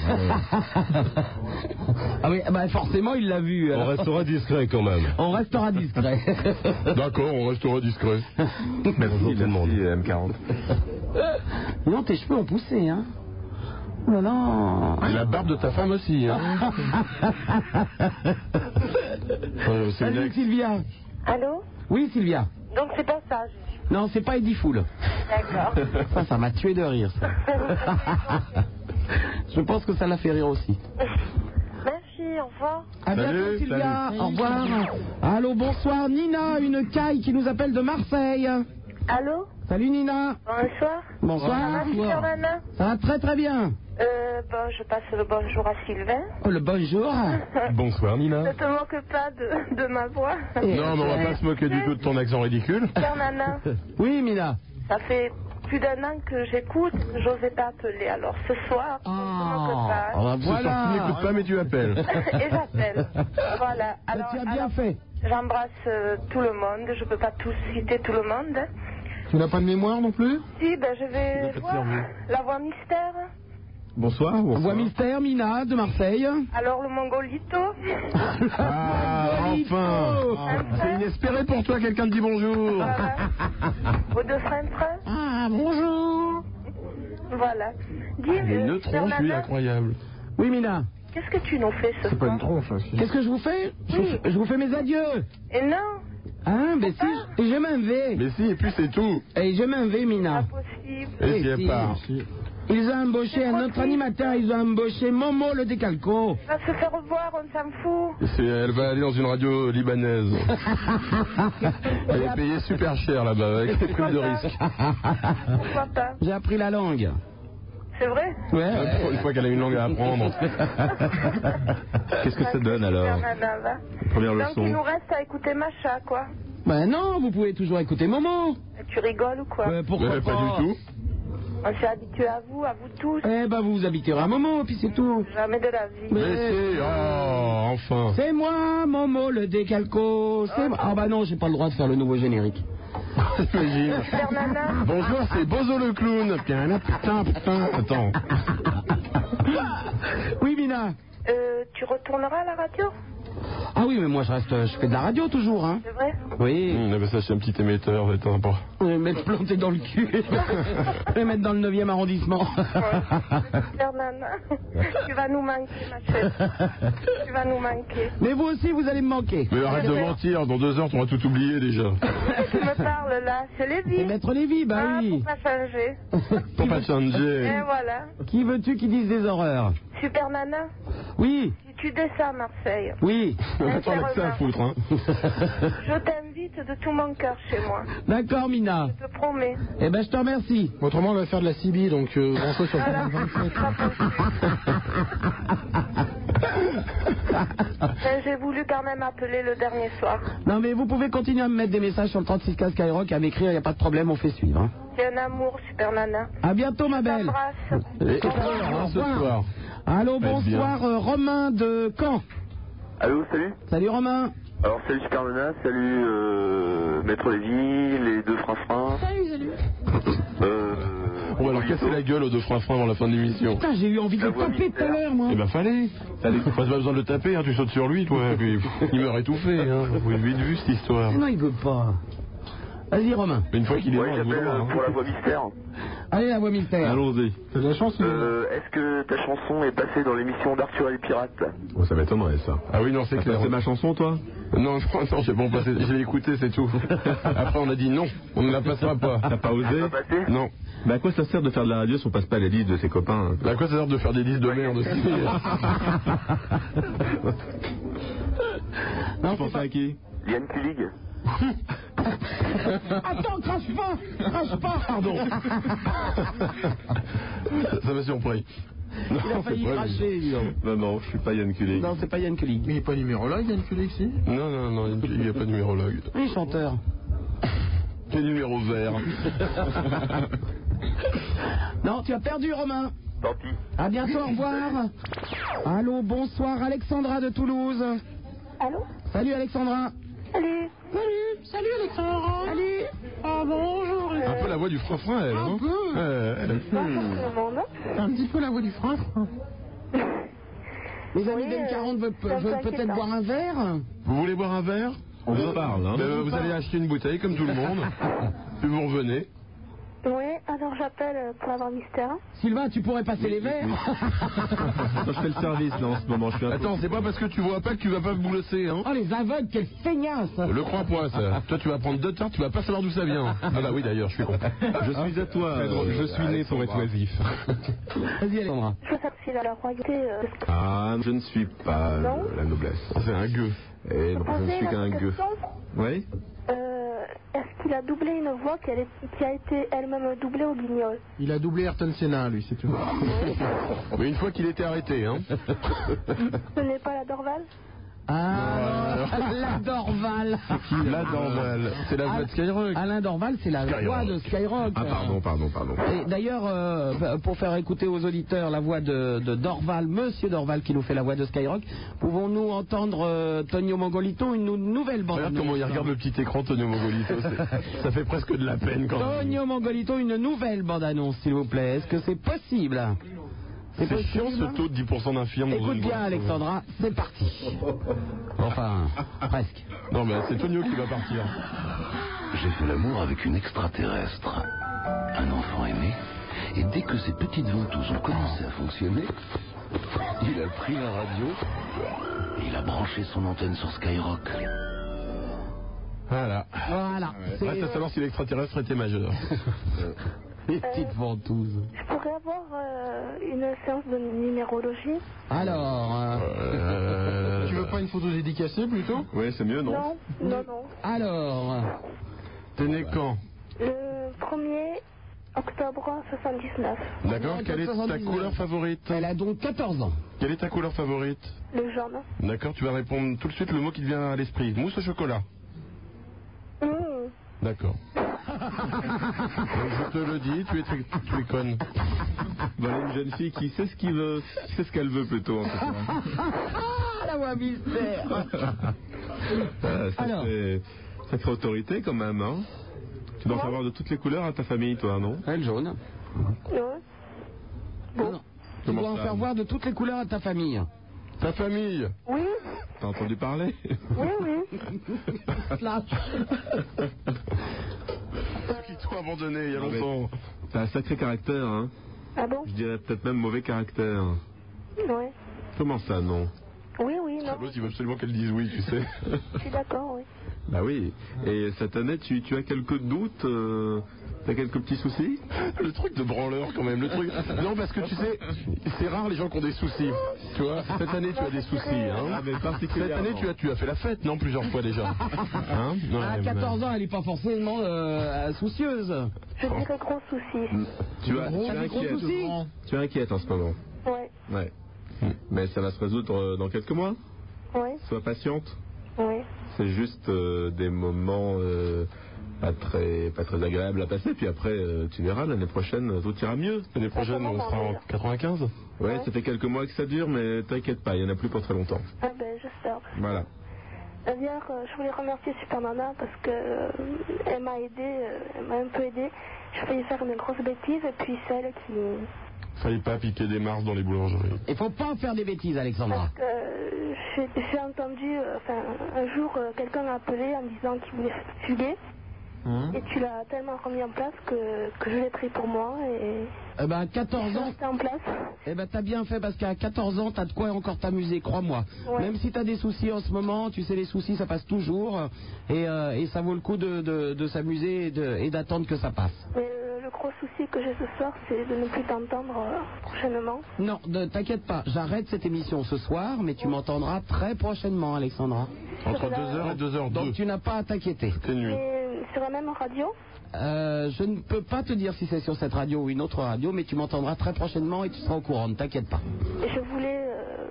Ah oui, bah forcément il l'a vu. Alors. On restera discret quand même. On restera discret. D'accord, on restera discret. Merci tellement. M40. Non, tes cheveux ont poussé, hein. Oh là là. Et la barbe de ta femme aussi, hein. Salut Sylvia. Allô? Oui Sylvia. Donc c'est pas ça. Non, c'est pas Eddie Fool. D'accord. Ça m'a tué de rire, ça. Je pense que ça l'a fait rire aussi. Merci, au revoir. À bientôt Sylvia, au revoir. Allô, bonsoir. Nina, une caille qui nous appelle de Marseille. Allô? Salut Nina. Bonsoir. Bonsoir. Ça va, Mister Nana? Ça va très très bien. Bon, je passe le bonjour à Sylvain. Oh, le bonjour. Bonsoir Nina. Ne te moque pas de ma voix. Non, mais on va pas se moquer du tout de ton accent ridicule. Mister Nana. Oui Nina. Ça fait plus d'un an que j'écoute, j'osais pas appeler. Alors ce soir, je ne moque pas. Voilà. Ce soir, tu n'écoutes pas mais tu appelles. Et j'appelle. Voilà. Alors, tu as bien fait. J'embrasse tout le monde. Je peux pas tous citer tout le monde. Tu n'as pas de mémoire non plus? Si, ben je vais voir la voix mystère. Bonsoir. Voix mystère, Mina, de Marseille. Alors le Mongolito. Enfin. C'est inespéré pour toi, quelqu'un te dit bonjour. Voilà. Aux deux frères. Ah, bonjour. Voilà. Dis, Une tronche, lui, incroyable. Oui, Mina. Qu'est-ce que tu nous fais ce soir? C'est pas une tronche aussi. Qu'est-ce que je vous fais? Oui. Je vous fais mes adieux. Et non. Ah, ben si, et je m'en vais. Mais si, et puis c'est tout. Et je m'en vais, Mina. Impossible. Et si elle part. Ils ont embauché un autre animateur, ils ont embauché Momo le décalco. On va se faire revoir, on s'en fout. Elle va aller dans une radio libanaise. Elle est payée super cher là-bas avec des primes de risque. Pourquoi pas? J'ai appris la langue. C'est vrai? Ouais. Une fois qu'elle a une langue à apprendre. Qu'est-ce que ça donne alors? Première Donc leçon. il nous reste à écouter Macha, quoi. Ben non, vous pouvez toujours écouter Momo. Tu rigoles ou quoi? Pourquoi pas du tout. On s'est habitué à vous tous. Eh ben, vous vous habituerez à Momo, puis c'est tout. Jamais de la vie. Mais c'est... Oh, enfin. C'est moi, Momo, le décalco. C'est moi. Ah bah non, j'ai pas le droit de faire le nouveau générique. Imagine. Super Nana. Bonjour, c'est Bozo le clown. Putain. Attends. Oui, Mina. Tu retourneras à la radio? Ah oui, mais moi je fais de la radio toujours, hein. C'est vrai? Oui. Mais ça, c'est un petit émetteur, c'est sympa. Mettre planté dans le cul. Le mettre dans le 9e arrondissement. Super Nana. Tu vas nous manquer, ma chérie. Tu vas nous manquer. Mais vous aussi, vous allez me manquer. Mais arrête de mentir, dans 2 heures, tu auras tout oublié déjà. Tu me parles là, c'est Lévi. C'est Maître Lévy, bah oui. Pour pas changer. Pour pas changer. Et voilà. Qui veux-tu qui dise des horreurs? Super Nana. Oui. Si tu descends à Marseille. Oui. Attends, avec ça à foutre, hein. Je t'invite de tout mon cœur chez moi. D'accord, Mina. Je te promets. Eh ben, je te remercie. Autrement, on va faire de la CB, donc branche-toi sur le Voilà. 27. J'ai voulu quand même appeler le dernier soir. Non, mais vous pouvez continuer à me mettre des messages sur le 3615 Skyrock, à m'écrire, il n'y a pas de problème, on fait suivre. Hein. C'est un amour, Super Nana. À bientôt, ma Je belle. t'embrasse. Et ce soir. Allô, Faites bonsoir, Romain de Caen. Allô, salut. Salut, Romain. Alors, salut Super Nana, salut Maître Lévy, les deux frins. Salut. On va leur casser la gueule aux deux frins avant la fin de l'émission. Putain, j'ai eu envie de le taper tout à l'heure, moi. Eh ben, fallait. Pas besoin de le taper, hein, tu sautes sur lui, toi, et puis il meurt étouffé, hein. Vous avez vite vu cette histoire. Non, il veut pas. Vas-y, Romain. Mais une fois qu'il est Ouais, mort, il j'appelle voudra, pour la voix mystère. Allez, la voix mystère. Allons-y. T'as de la chance, Est-ce que ta chanson est passée dans l'émission d'Arthur et les Pirates? Oh, ça m'étonnerait, ça. Ah oui, non, c'est clair. C'est ma chanson, toi? Non, j'ai pas passé. Je l'ai écouté, c'est tout. Après, on a dit non, on ne la passera pas. T'as pas osé? Pas passé? Non. Mais à quoi ça sert de faire de la radio si on passe pas les listes de ses copains? À quoi ça sert de faire des listes de merde aussi? Non, Tu pensais à qui? Liane Kulig. Attends, crache pas. Pardon. Ça m'a surpris. Il a failli cracher, évidemment. Non, je suis pas Yann Kulig. Non, c'est pas Yann Kulig. Mais il n'est pas numérologue, Yann Kulig, si? Non, il n'y a pas de numérologue. Oui, chanteur. Quel numéro vert? Non, tu as perdu, Romain. Tant pis. À bientôt, au revoir. Allô, bonsoir, Alexandra de Toulouse. Allô? Salut, Alexandra. Salut. Salut, Alexandra. Salut. Ah, bonjour. Un peu la voix du franc-franc, elle, Un non? peu. Pas forcément, non? Un petit peu la voix du frein. Les amis Oui, d'M40 c'est un veulent peu peut-être inquiétant. boire un verre. Vous voulez boire un verre? On se parle, hein. Vous allez acheter une bouteille, comme tout le monde. Puis vous revenez. Oui, alors j'appelle pour avoir mystère. Sylvain, tu pourrais passer les verres. Moi, je fais le service, là, en ce moment. Je suis un peu- Attends, c'est pas parce que tu vois pas que tu vas pas boulasser, hein? Oh, les aveugles, quelle feignasse. Le crois point, ça. Toi, tu vas prendre 2 tartes, tu vas pas savoir d'où ça vient. Ah bah oui, d'ailleurs, je suis con. Je suis à toi. Je suis né pour être oisif. Vas-y, Alexandra. Je veux savoir s'il a la royauté. Ah, je ne suis pas Non. la noblesse. C'est un gueux. Eh non, je ne suis qu'un gueux. Oui? Est-ce qu'il a doublé une voix qui a été elle-même doublée au Guignol? Il a doublé Ayrton Senna, lui, c'est tout. Mais une fois qu'il était arrêté, hein. Ce n'est pas la Dorval? Ah, la Dorval. La Dorval. C'est la voix de Skyrock. Alain Dorval, c'est la voix de Skyrock. Ah, pardon. Et d'ailleurs, pour faire écouter aux auditeurs la voix de Dorval, Monsieur Dorval qui nous fait la voix de Skyrock, pouvons-nous entendre Tonio Mongolito, une nouvelle bande? Regarde comment il regarde le petit écran, Tonio Mongolito. Ça fait presque de la peine quand même. Tonio Mongolito, une nouvelle bande-annonce, s'il vous plaît. Est-ce que c'est possible? C'est chiant ce taux de 10% d'infirmes. Écoute bien, Alexandra, c'est parti. Enfin, presque. Non, mais c'est Tonio qui va partir. J'ai fait l'amour avec une extraterrestre. Un enfant est né, et dès que ses petites ventouses ont commencé à fonctionner, il a pris la radio et il a branché son antenne sur Skyrock. Voilà. Reste à savoir si l'extraterrestre était majeur. Les petites ventouses. Je pourrais avoir une séance de numérologie? Alors... Tu veux pas une photo dédicacée, plutôt? Oui, c'est mieux, non? Non. Alors... T'es né quand? Le 1er octobre 79. D'accord, quelle est ta 79. couleur favorite? Elle a donc 14 ans. Quelle est ta couleur favorite? Le jaune. D'accord, tu vas répondre tout de suite le mot qui te vient à l'esprit. Mousse au chocolat. Mmh. D'accord. Je te le dis, tu es conne. Voilà une jeune fille qui sait ce qu'il veut, qui sait ce qu'elle veut plutôt en tout cas. La voix mystère. Ça fait sacrée autorité quand même, hein. Tu dois en savoir de toutes les couleurs à ta famille, toi, non? Elle jaune. Non. Tu dois en faire voir de toutes les couleurs à ta famille. Ta famille? Oui. T'as entendu parler? Oui. Qui t'ont abandonné il y a longtemps. T'as un sacré caractère, hein. Ah bon? Je dirais peut-être même mauvais caractère. Ouais. Comment ça, non? Oui, non. L'autre, il veut absolument qu'elle dise oui, tu sais. Je suis d'accord, oui. Bah oui. Et cette année, tu as quelques doutes, t'as quelques petits soucis? Le truc de branleur quand même, le truc. Non, parce que tu sais, c'est rare les gens qui ont des soucis. Tu vois, cette année tu as des soucis, hein. Ah, mais particulièrement. Cette année tu as fait la fête, non, plusieurs fois déjà. Hein? Non, À 14 ans, elle n'est pas forcément soucieuse. Je dirais gros souci. Tu inquiètes en ce moment. Ouais. Mais ça va se résoudre dans quelques mois. Ouais. Sois patiente. Ouais. C'est juste des moments pas très agréables à passer. Puis après, tu verras, l'année prochaine, tout ira mieux. L'année prochaine, on sera en 95. Ouais, ça fait quelques mois que ça dure, mais t'inquiète pas, il n'y en a plus pour très longtemps. Ah ben, j'espère. Voilà. D'ailleurs, je voulais remercier Super Nana parce que elle m'a aidé, elle m'a un peu aidé. Je failli faire une grosse bêtise et puis c'est elle qui... Fallait pas piquer des Mars dans les boulangeries. Il faut pas faire des bêtises, Alexandra. Parce que j'ai entendu, un jour, quelqu'un m'a appelé en disant qu'il voulait fuguer. Et tu l'as tellement remis en place que je l'ai pris pour moi et... Eh ben, à 14 ans... en place. Eh ben, t'as bien fait parce qu'à 14 ans, t'as de quoi encore t'amuser, crois-moi. Ouais. Même si t'as des soucis en ce moment, tu sais, les soucis, ça passe toujours. Et ça vaut le coup de s'amuser et d'attendre que ça passe. Mais le gros souci que j'ai ce soir, c'est de ne plus t'entendre prochainement. Non, t'inquiète pas, j'arrête cette émission ce soir, mais tu m'entendras très prochainement, Alexandra. Entre 2h et 2h02. Donc tu n'as pas à t'inquiéter. Et sur la même radio? Je ne peux pas te dire si c'est sur cette radio ou une autre radio, mais tu m'entendras très prochainement et tu seras au courant, ne t'inquiète pas. Et je voulais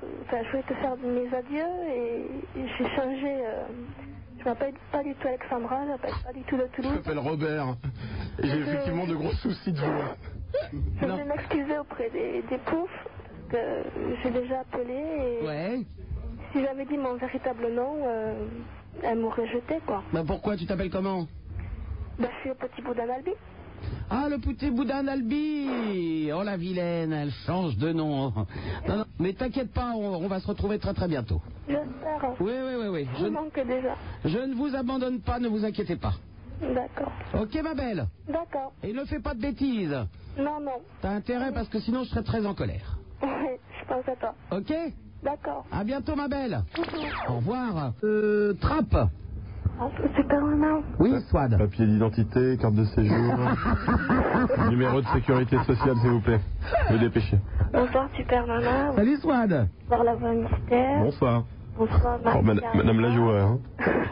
te faire mes adieux et j'ai changé. Je m'appelle pas du tout Alexandra, je m'appelle pas du tout de Toulouse. Je m'appelle Robert et j'ai effectivement de gros soucis de voix. Je voulais m'excuser auprès des poufs que j'ai déjà appelé et ouais. Si j'avais dit mon véritable nom, elle m'aurait jeté quoi. Bah pourquoi tu t'appelles comment? Bah je suis le petit boudin d'Albi. Ah, le petit boudin d'Albi. Oh la vilaine, elle change de nom. Non, mais t'inquiète pas, on va se retrouver très très bientôt. J'espère. Oui. Je manque déjà. Je ne vous abandonne pas, ne vous inquiétez pas. D'accord. Ok ma belle. D'accord. Et ne fais pas de bêtises. Non. T'as intérêt parce que sinon je serais très en colère. Oui, je pense à toi. Ok. D'accord. À bientôt ma belle. Au revoir. Trappe. Super Nana. Oui, Swad. Papier d'identité, carte de séjour, numéro de sécurité sociale, s'il vous plaît. Me dépêcher. Bonsoir, Super Nana. Salut, Swad. Bonsoir, la voix mystère. Bonsoir. Bonsoir, Madame la joueur. Hein.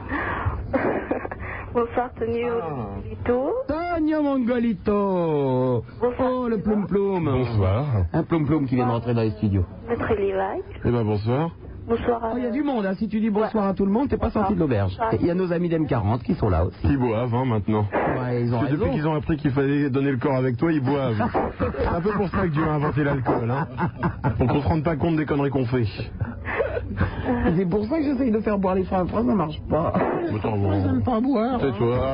Bonsoir, Tonio Mongolito. Tonio Mongolito. Bonsoir. Oh, le ploum ploum. Bonsoir. Un ploum ploum qui vient de rentrer dans les studios. Maître Levi. Eh ben, bonsoir. Bonsoir à... Oh, il y a du monde, hein. Si tu dis bonsoir à tout le monde, t'es pas sorti de l'auberge. Il y a nos amis d'M40 qui sont là aussi. Qui boivent, hein, maintenant. Ouais, ils ont raison. Depuis qu'ils ont appris qu'il fallait donner le corps avec toi, ils boivent. C'est un peu pour ça que Dieu a inventé l'alcool, hein. Pour qu'on se rende pas compte des conneries qu'on fait. C'est pour ça que j'essaye de faire boire les frères, ça marche pas. Moi, j'aime pas boire. C'est toi.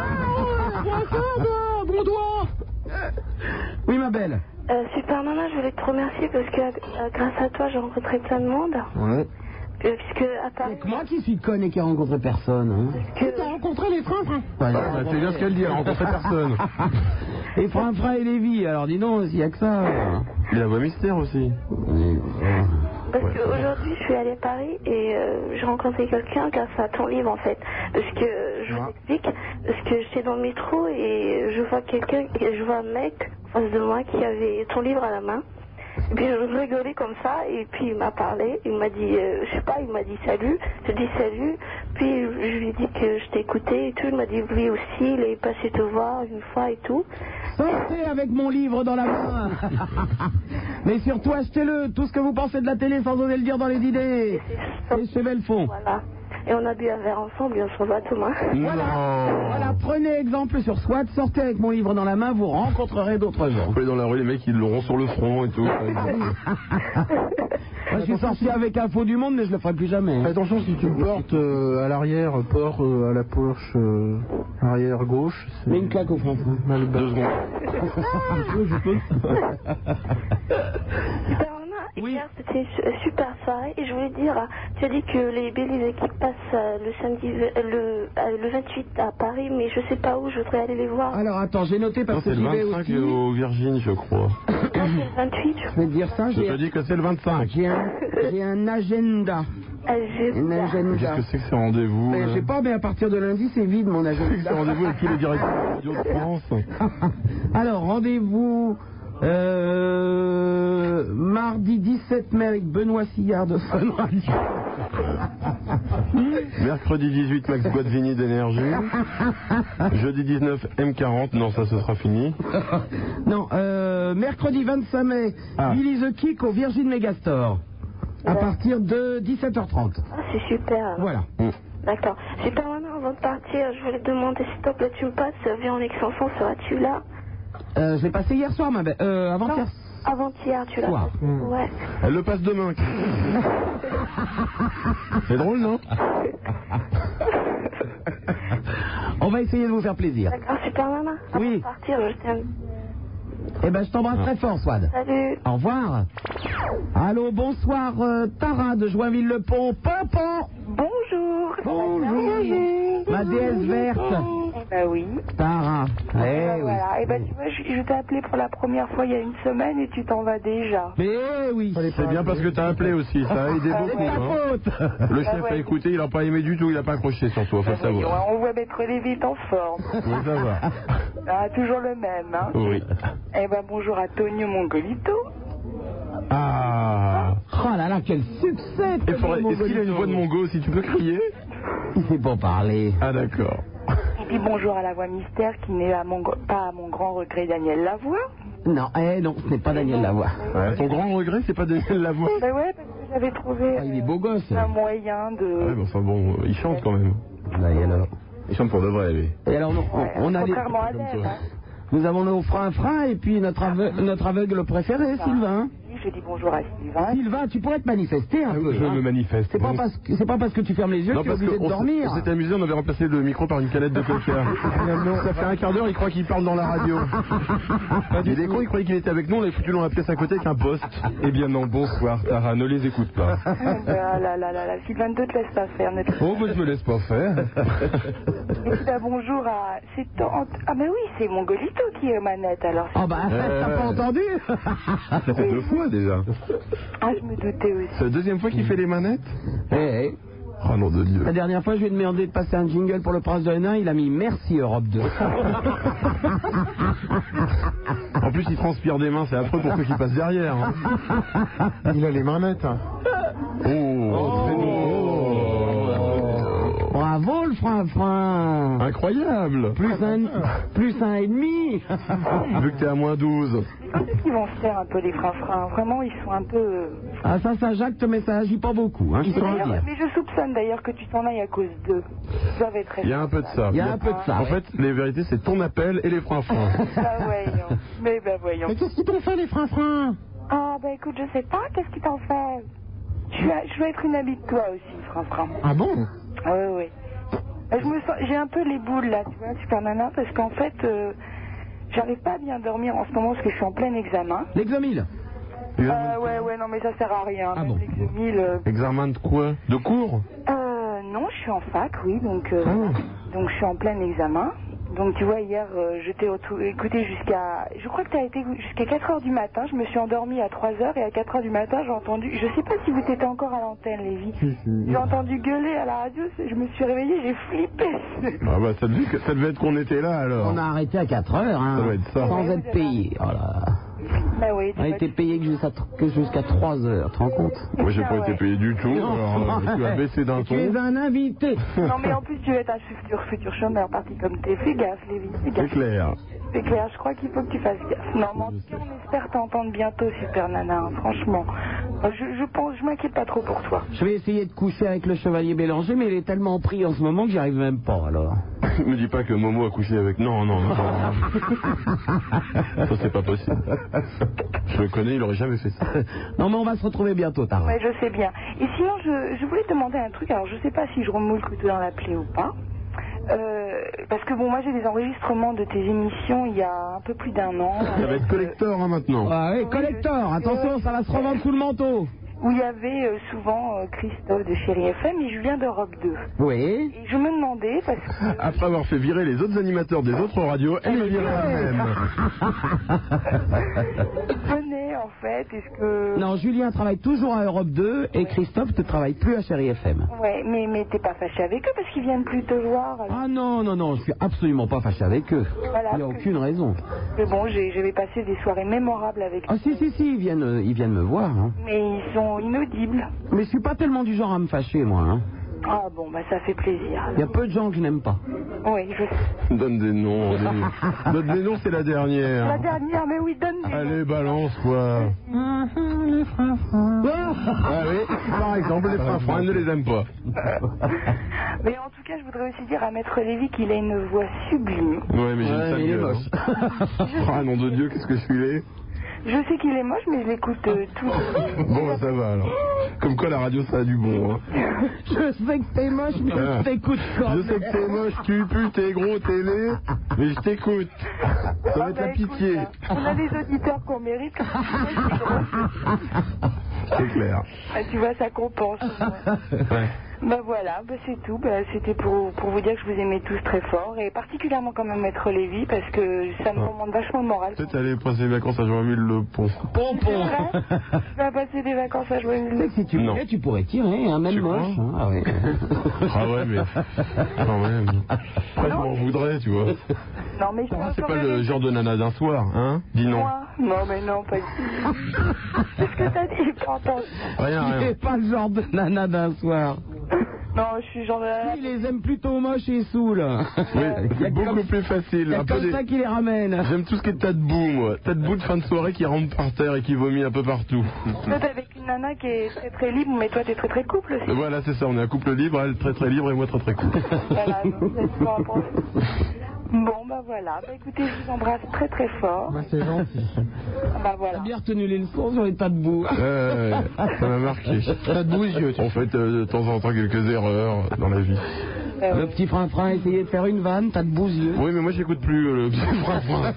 Bon doigt. Oui, ma belle. Super Nana, je voulais te remercier parce que grâce à toi, j'ai rencontré plein de monde. Ouais. Puisque à Paris... C'est moi qui suis conne et qui a rencontré personne. Hein. Tu as rencontré les frères, C'est bien ce qu'elle dit, elle a rencontré personne. Et Frin et Lévi, alors dis donc, s'il y a que ça. Et la voix mystère aussi. Parce qu'aujourd'hui, je suis allée à Paris et j'ai rencontré quelqu'un grâce à ton livre en fait. Parce que, je vous explique, parce que j'étais dans le métro et je vois quelqu'un, je vois un mec en face de moi qui avait ton livre à la main. Et puis je rigolais comme ça et puis il m'a parlé, il m'a dit, je sais pas, il m'a dit salut, je dis salut, puis je lui ai dit que je t'écoutais et tout, il m'a dit lui aussi, il est passé te voir une fois et tout. Sortez avec mon livre dans la main. Mais surtout achetez-le, tout ce que vous pensez de la télé sans oser le dire dans les dîners. Et chez Belfond. Voilà. et on a bu un verre ensemble et on se revoit demain. Voilà, prenez exemple sur Swat, sortez avec mon livre dans la main, vous rencontrerez d'autres gens. Vous dans la rue, les mecs, ils l'auront sur le front et tout. Moi, je suis sorti avec Info du Monde, mais je le ferai plus jamais. Fais attention si tu le portes à l'arrière, port à la poche arrière gauche. Mais une claque au front. 2 secondes. Je peux. Hier, c'était une super soirée et je voulais dire, tu as dit que les Belize qui passent le samedi, le 28 à Paris, mais je sais pas où, je voudrais aller les voir. Alors attends, j'ai noté parce que c'est j'y le vais 25 aussi. au Virginie, je crois. C'est le 28. Je vais te dire ça, Je te dis que c'est le 25. j'ai un agenda. Un agenda. Qu'est-ce que c'est que ces rendez-vous Je sais pas, mais à partir de lundi, c'est vide mon agenda. C'est rendez-vous avec tous les directeurs de radio de France. Alors, rendez-vous mardi 17 mai avec Benoît Sillard de Fun Radio. Mercredi 18, Max Guazzini d'énergie. Jeudi 19, M40. Non, ça, ce sera fini. Non, mercredi 25 mai, Billy the Kick au Virgin Megastore. À partir de 17h30. Ah, c'est super. Voilà. D'accord. Super Nana, avant de partir, je voulais te demander s'il te plaît, tu me passes Véronique Sanson, seras-tu là? Je l'ai passé hier soir, ma belle. Avant-hier. Avant-hier, tu l'as Soir. passé. Ouais. Elle le passe demain. C'est drôle, non? On va essayer de vous faire plaisir. D'accord, Super Nana. Avant de partir, je t'aime. Eh ben, je t'embrasse très fort, Swad. Salut. Au revoir. Allô, bonsoir, Tara de Joinville-le-Pont. Pompon. Bonjour. Bonjour. Ma déesse verte. Ben oui. Tara. Ben voilà. Et ben tu vois, je t'ai appelé pour la première fois il y a une semaine et tu t'en vas déjà. Mais oui. C'est bien parce que t'as appelé aussi, ça a aidé beaucoup. Hein. Le chef a écouté, il n'a pas aimé du tout, il n'a pas accroché sur toi, faut savoir. On voit Maître Lévy en forme. Oui, ça va. Ah, toujours le même, hein. Oui. Eh ben bonjour à Tonio Mongolito. Ah. Oh là là, quel succès. Est-ce qu'il a une voix de Mongo, si tu peux crier? Il sait pas parler. Ah d'accord. Et puis bonjour à la voix mystère qui n'est pas à mon grand regret Daniel Lavoie. Non, non, ce n'est pas Daniel Lavoie. Ouais, ton grand regret, c'est pas Daniel Lavoie? Ben ouais, parce que j'avais trouvé il est beau gosse. un moyen de... Ouais, mais enfin bon, il chante quand même. Et alors Il chante pour de vrai, lui. Et alors, on a contrairement à l'Ève, hein. Nous avons nos freins et puis notre aveugle préféré, Sylvain. Je dis bonjour à Sylvain. Sylvain, tu pourrais te manifester un peu. Je me manifeste. C'est pas parce que tu fermes les yeux que tu es obligé de dormir. On s'était amusé, on avait remplacé le micro par une canette de coca. Ça fait un quart d'heure, il croit qu'il parle dans la radio. Il est con, il croyait qu'il était avec nous, on l'avait foutu dans la pièce à côté avec un poste. Eh bien non, bonsoir Tara, ne les écoute pas. Ah là là là là, Sylvain, ne te laisse pas faire. Oh, bah je me laisse pas faire. Et puis bonjour à... Ah mais oui, c'est Mongolito qui est aux manettes alors. Oh bah, t'as pas entendu? Ça fait 2 fois déjà. Ah, je me doutais aussi. C'est la 2e fois qu'il fait les manettes? Eh. Oh nom de Dieu. La dernière fois, je lui ai demandé de passer un jingle pour le Prince de Hénin, il a mis Merci Europe 2. En plus, il transpire des mains, c'est affreux pour ceux qui passent derrière. Hein. Il a les manettes. Hein. Bravo le frein. Incroyable. Plus un et demi. Vu que t'es à moins 12. Quand est-ce qu'ils vont se faire un peu les freins? Vraiment, ils sont un peu... Ah ça Jacques, mais ça agit pas beaucoup. Hein, mais je soupçonne d'ailleurs que tu t'en ailles à cause d'eux. Ça va être très... Il y a un peu de ça. En fait, les vérités, c'est ton appel et les freins. Ah voyons. Mais ben voyons. Mais qu'est-ce qu'ils t'ont fait les freins? Ah ben écoute, je sais pas, qu'est-ce qu'ils t'ont fait? Je vais être une amie de toi aussi, frein. Ah bon? Oui. J'ai un peu les boules là, tu vois, Super Nana, parce qu'en fait, j'arrive pas à bien dormir en ce moment parce que je suis en plein examen. L'examil? Ouais, non mais ça sert à rien. Ah bon? L'examil... Examen de quoi? De cours? Non, je suis en fac, oui, donc je suis en plein examen. Donc tu vois, hier, je t'ai écouté jusqu'à... Je crois que tu as été jusqu'à 4h du matin. Je me suis endormie à 3h et à 4h du matin, j'ai entendu... Je sais pas si vous étiez encore à l'antenne, Lévi. J'ai entendu gueuler à la radio, je me suis réveillée, j'ai flippé. Ah bah ça devait être qu'on était là alors. On a arrêté à 4h, hein, ça doit être ça. sans être payé. Oh là. Bah oui, on a été payé que jusqu'à 3h, tu te rends compte? Moi j'ai pas été payé du tout, alors tu as baissé d'un ton. Tu es un invité. Non mais en plus tu vas être un futur chômeur parti comme t'es. Fais gaffe, Lévi, fais gaffe. C'est clair, je crois qu'il faut que tu fasses gaffe. Non, mais on espère t'entendre bientôt, Super Nana, hein, franchement. Je m'inquiète pas trop pour toi. Je vais essayer de coucher avec le chevalier Bélanger, mais il est tellement pris en ce moment que j'y arrive même pas, alors. Me dis pas que Momo a couché avec... Non. Ça, c'est pas possible. Je le connais, il aurait jamais fait ça. Non, mais on va se retrouver bientôt, Tara. Ouais, je sais bien. Et sinon, je voulais te demander un truc. Alors, je sais pas si je remue le couteau dans la plaie ou pas. Parce que bon, moi j'ai des enregistrements de tes émissions il y a un peu plus d'1 an. Ça va être collector maintenant. Ah oui, collector, attention, ça va se revendre sous le manteau. Où il y avait souvent Christophe de Chérie FM et Julien d'Europe 2. Oui. Et je me demandais parce que... Après avoir fait virer les autres animateurs des autres radios, elle est virée elle-même. Venez en fait, est-ce que... Non, Julien travaille toujours à Europe 2 et Christophe ne travaille plus à Chérie FM. Ouais, mais t'es pas fâché avec eux parce qu'ils viennent plus te voir. Alors... Ah non, je suis absolument pas fâché avec eux. Voilà, il n'y a aucune raison. Mais bon, j'avais passé des soirées mémorables avec eux. Ah si, ils viennent me voir. Hein. Mais ils sont inaudibles. Mais je suis pas tellement du genre à me fâcher, moi. Hein. Ah bon, bah ça fait plaisir. Il y a peu de gens que je n'aime pas. Oui, je sais. Donne des noms. Donne des noms, c'est la dernière. La dernière, mais oui, donne des noms. Allez, balance, quoi. Les frafrins. Ah oui, par exemple, les frafrins, elle ne les aime pas. Mais en tout cas, je voudrais aussi dire à Maître Lévy qu'il a une voix sublime. Ouais, mais j'ai une sale il est gueule, moche. Ah, nom de Dieu, qu'est-ce que je suis laid. Je sais qu'il est moche, mais je l'écoute tout. Bon, bah, ça va alors. Comme quoi la radio ça a du bon. Hein. Je sais que t'es moche, mais je t'écoute quand même. Je sais que t'es moche, tu pues, t'es gros, t'es laid, mais je t'écoute. Ça va être la pitié. Écoute, on a des auditeurs qu'on mérite. C'est clair. Ah, tu vois, ça compense. Ouais. Bah voilà, bah c'est tout. Bah, c'était pour vous dire que je vous aimais tous très fort, et particulièrement quand même Maître Lévy, parce que ça me remonte vachement le moral. Peut-être aller passer les vacances à Joinville-le-Pont. Pompon. Tu vas passer des vacances à Joinville-le-Pont. Si tu voulais, tu pourrais tirer, hein, même Tu moche. crois Ah ouais. Ah ouais, mais quand même. Après, je m'en voudrais, tu vois. Non, mais C'est pas le genre de nana d'un soir, hein? Dis non. Moi non, mais non, pas du tout. Qu'est-ce que t'as dit? Pas entendu. Rien. C'est pas le genre de nana d'un soir. Non, je suis genre... Il les aime plutôt moches et saouls. Oui, c'est beaucoup plus facile. C'est comme ça qu'il les ramène. J'aime tout ce qui est tas de boue, moi. Tas de boue de fin de soirée qui rentre par terre et qui vomit un peu partout. Toi, t'es avec une nana qui est très très libre, mais toi, t'es très très couple aussi. Voilà, c'est ça. On est un couple libre, elle très très libre et moi très très couple. Voilà, donc c'est pas rapport. Bon, bah voilà. Bah écoutez, je vous embrasse très très fort. Bah c'est gentil. Bah voilà. T'as bien retenu les leçons sur les tas de boue. Ça m'a marqué. Tas de boue, on fait de temps en temps quelques erreurs dans la vie. Le petit frein-frein a essayé de faire une vanne, tas de bousieux. Oui, mais moi j'écoute plus le petit frein-frein.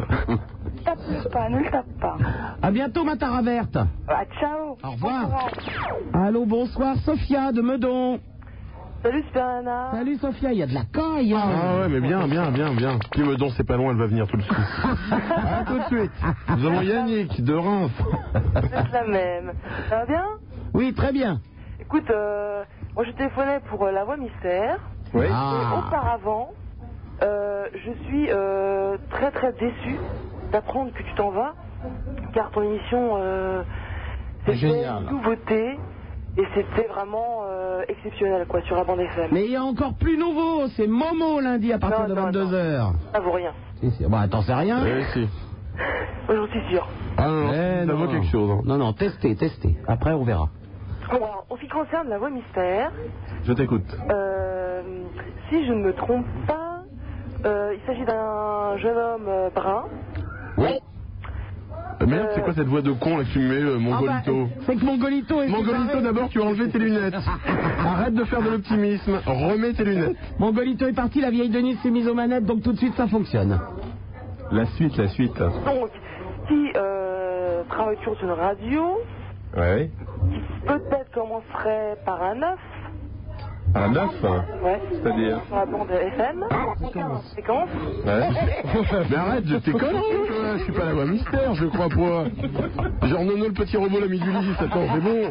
Tape pas, ne le tape pas. À bientôt, ma Tara verte. Ah, ciao. Au revoir. Allô, bonsoir, Sophia de Meudon. Salut Super Nana. Salut Sophia, il y a de la caille. Hein. Ah ouais, mais bien. Puis Meudon, c'est pas loin, elle va venir tout de suite. Ah, tout de suite. Nous avons Yannick de Reims. C'est la même. Ça va bien? Oui, très bien. Écoute, moi je téléphonais pour La Voix Mystère. Oui. Et auparavant, je suis très très déçu d'apprendre que tu t'en vas, car ton émission c'était une nouveauté. Et c'était vraiment exceptionnel, quoi, sur la bande FM. Mais il y a encore plus nouveau, c'est Momo lundi à partir de 22h. Ça vaut rien. Bah, t'en sais rien. Oui, si. Moi, j'en suis sûr. Ah non, ça vaut quelque chose. Hein. Non, testez. Après, on verra. Alors, en ce qui concerne La Voix Mystère... Je t'écoute. Si je ne me trompe pas, il s'agit d'un jeune homme brun. Oui. Merde, c'est quoi cette voix de con là que tu me mets, Mongolito? C'est que Mongolito est... Mongolito, d'abord, tu as enlevé tes lunettes. Arrête de faire de l'optimisme. Remets tes lunettes. Mongolito est parti, la vieille Denise s'est mise aux manettes, donc tout de suite ça fonctionne. La suite. Donc, qui travaille toujours sur une radio, Ouais. qui peut-être commencerait par un 9. Un 9? Ouais. C'est-à-dire? Sur la bande FM. Séquence. Ouais. Mais arrête, je t'éconne, je suis pas La Voix Mystère, je crois pas. Genre Nono le petit robot l'ami du Lys, attends, c'est bon.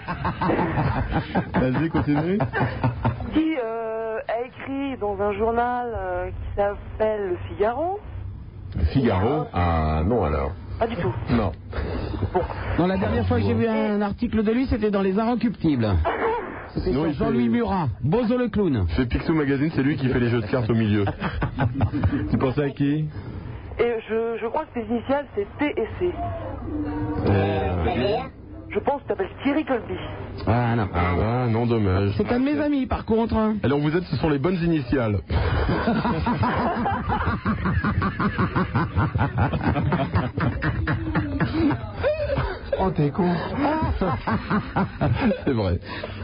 Vas-y, continue. Qui a écrit dans un journal qui s'appelle Le Figaro. Figaro? Ah non alors. Pas du tout. Non. Non, la dernière fois que j'ai vu un article de lui, c'était dans Les Inrecuptibles. C'était sur Jean-Louis Murat, Bozo le clown. Chez Picsou Magazine, c'est lui qui fait les jeux de cartes au milieu. Tu pensais à qui? Et je crois que ses initiales, c'est T et C. Je pense que tu t'appelles Thierry Colby. Ah non. Ah non, dommage. C'est un de mes amis, par contre. Hein. Alors vous êtes, ce sont les bonnes initiales. Oh, t'es con. C'est vrai.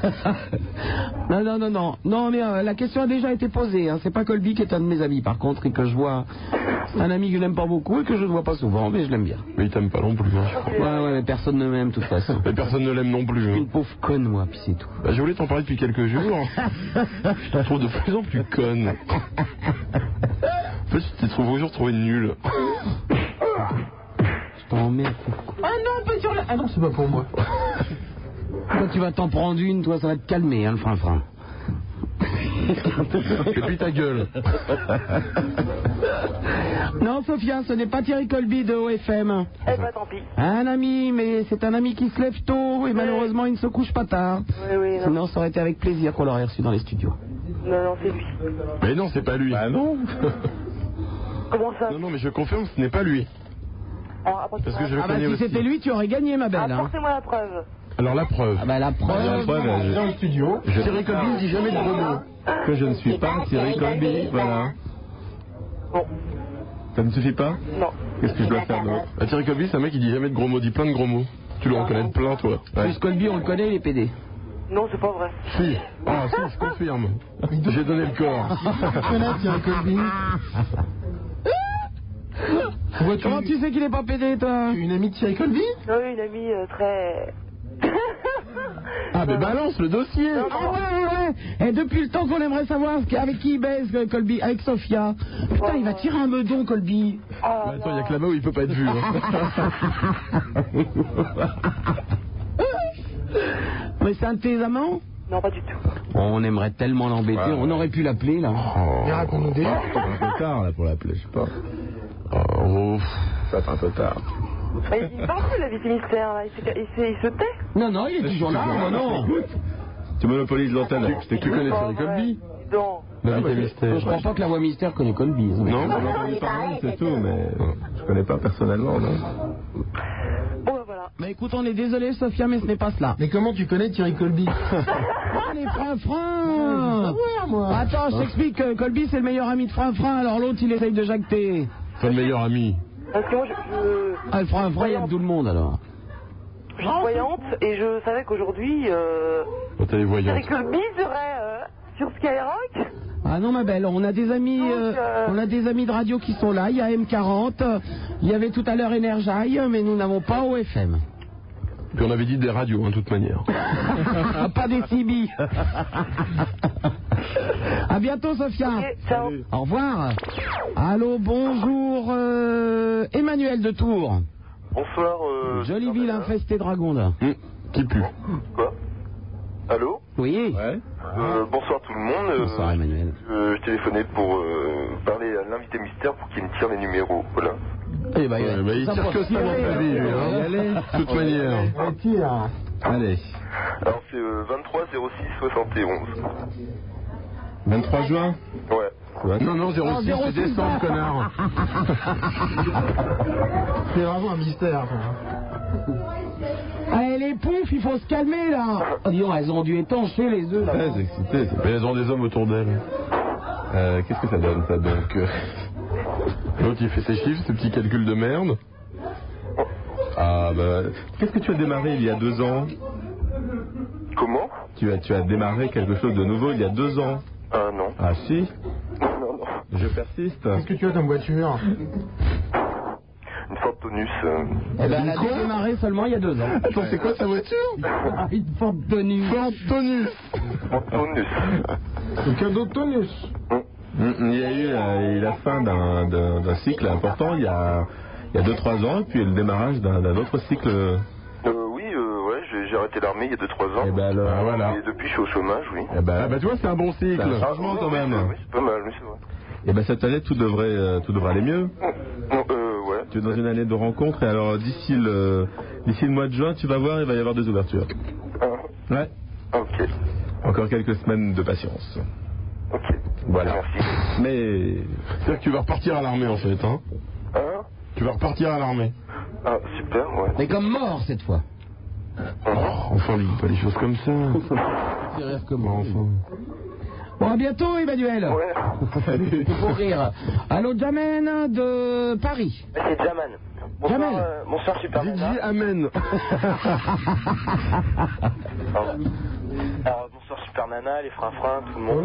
Non, mais la question a déjà été posée. Hein. C'est pas Colby qui est un de mes amis, par contre, et que je vois. C'est un ami que je n'aime pas beaucoup et que je ne vois pas souvent, mais je l'aime bien. Mais il t'aime pas non plus. Hein. Ouais, mais personne ne m'aime, de toute façon. Et personne ne l'aime non plus. Hein. Une pauvre conne, moi, puis c'est tout. Bah, je voulais t'en parler depuis quelques jours. Je te trouve de plus en plus conne. En fait, je te trouve toujours trouvé nulle. Je t'emmerde. Ah non, pas sur la... Ah non, c'est pas pour moi. Toi, tu vas t'en prendre une, toi, ça va te calmer, hein, le frein-frein. Et puis ta gueule. Non, Sophia, ce n'est pas Thierry Colby de OFM. Eh ben, tant pis. Un ami, mais c'est un ami qui se lève tôt et malheureusement il ne se couche pas tard. Oui, non. Sinon, ça aurait été avec plaisir qu'on l'aurait reçu dans les studios. Non, c'est lui. Mais non, c'est pas lui. Ah non. Comment ça? Non, mais je confirme, ce n'est pas lui. Alors, Parce que je le connais si aussi. c'était lui, tu aurais gagné, ma belle. Hein. Apportez-moi la preuve. Alors la preuve. La preuve. Dans le studio. Thierry Colby ne dit jamais de gros mots. Que je ne suis pas Thierry Colby, voilà. Bon. Ça ne suffit pas? Non. Qu'est-ce que je dois faire d'autre? Thierry Colby, c'est un mec qui dit jamais de gros mots, dit plein de gros mots. Tu le reconnais de plein, toi. Plus Colby, on le connaît, il est pédé. Non, c'est pas vrai. Si. Ah, si, je confirme. J'ai donné le corps. Tu connais Thierry Colby? Comment tu sais qu'il est pas pédé, toi? Tu es une amie de Thierry Colby? Oui, une amie très... Ah, mais balance le dossier. Ouais. Et depuis le temps qu'on aimerait savoir avec qui il baise, Colby, avec Sophia. Putain, il va tirer un meudon, Colby. Bah, attends, il y a que là-bas où il peut pas être vu. Hein. Mais c'est un de tes amants? Non, pas du tout. On aimerait tellement l'embêter, on aurait pu l'appeler, là. Et raconte-nous des... C'est un peu tard là pour l'appeler, je sais pas. Oh, Ça fait un peu tard. Il parle plus, la vie mystère, là. Il se tait. Non, il est toujours là. Non. Tu monopolises l'antenne. Tu connais Thierry Colby? Non. L'invité mystère. Je crois pas que la voix mystère connaît Colby. Non, J'en ai entendu parler, c'est tout, mais je connais pas personnellement, non. Bon, ben voilà. Mais écoute, on est désolé, Sophia, mais ce n'est pas cela. Mais comment tu connais Thierry Colby? Ah, les freins. Attends, je t'explique. Colby, c'est le meilleur ami de frein, alors l'autre, il essaye de jacter. C'est le meilleur ami. Parce que moi, Ah, le frein, il y a tout le monde, alors. je suis voyante et je savais qu'aujourd'hui, Quand elle est voyante. Thierry Colby serait sur Skyrock. Ah non, ma belle, on a des amis, on a des amis de radio qui sont là. Il y a M40, il y avait tout à l'heure Energy, mais nous n'avons pas OFM. Puis on avait dit des radios, de toute manière. Pas des CB. À bientôt, Sophia. Ok, ciao. Au revoir. Allô, bonjour, Emmanuel de Tours. Bonsoir. Jolie ville infestée de dragons, là. Qui pue? Quoi? Allô? Oui. Ouais. Bonsoir tout le monde. Bonsoir, Emmanuel. Je téléphonais pour parler à l'invité mystère pour qu'il me tire les numéros. Voilà. Eh ben, il tire que ça dans sa vie, lui. Hein. De toute manière. Allez. Alors c'est 23 06 71. 23 juin? Ouais. Non, 06, c'est décembre, connard. C'est vraiment un mystère. Allez, les poufs, il faut se calmer, là. Oh, dis donc, elles ont dû étancher les œufs, là. Très excité. Mais elles ont des hommes autour d'elles. Qu'est-ce que ça donne, ça, donc L'autre, il fait ses chiffres, ses petits calculs de merde. Ah, bah... Qu'est-ce que tu as démarré il y a 2 ans? Comment? Tu as démarré quelque chose de nouveau il y a 2 ans. Ah non. Ah si? Non. Je persiste. Qu'est-ce que tu as comme voiture? Une Ford Tonus. Eh ben, elle a démarré seulement il y a 2 ans. Attends, c'est quoi sa voiture? Une Ford Tonus. Ford Tonus. Ford Tonus. Un cadeau de Tonus. Il y a eu la fin d'un cycle important il y a 2-3 ans, et puis le démarrage d'un autre cycle. Oui, j'ai arrêté l'armée il y a 2-3 ans. Et ben alors, voilà. Et depuis je suis au chômage, oui. Et ben, Ah bah tu vois, c'est un bon cycle. c'est un changement quand même. Oui, c'est pas mal, oui, c'est vrai. Et ben cette année tout devrait aller mieux. Ouais. Tu es dans une année de rencontres, et alors d'ici le mois de juin, tu vas voir, il va y avoir des ouvertures. Ouais. Ok. Encore quelques semaines de patience. Ok. Voilà. Merci. Mais C'est-à-dire que tu vas repartir à l'armée, en fait, hein? Hein? Tu vas repartir à l'armée. Ah, super, ouais. Mais comme mort, cette fois. Enfin, dis pas des choses comme ça. C'est rire comme moi. Enfin. Bon, à bientôt, Emmanuel. Ouais. C'est pour rire. Allô, Jamen de Paris. C'est Jaman. Bonsoir Super Nana. Didi, amen. Alors, bonsoir Super Nana, les frinfrins, tout le monde.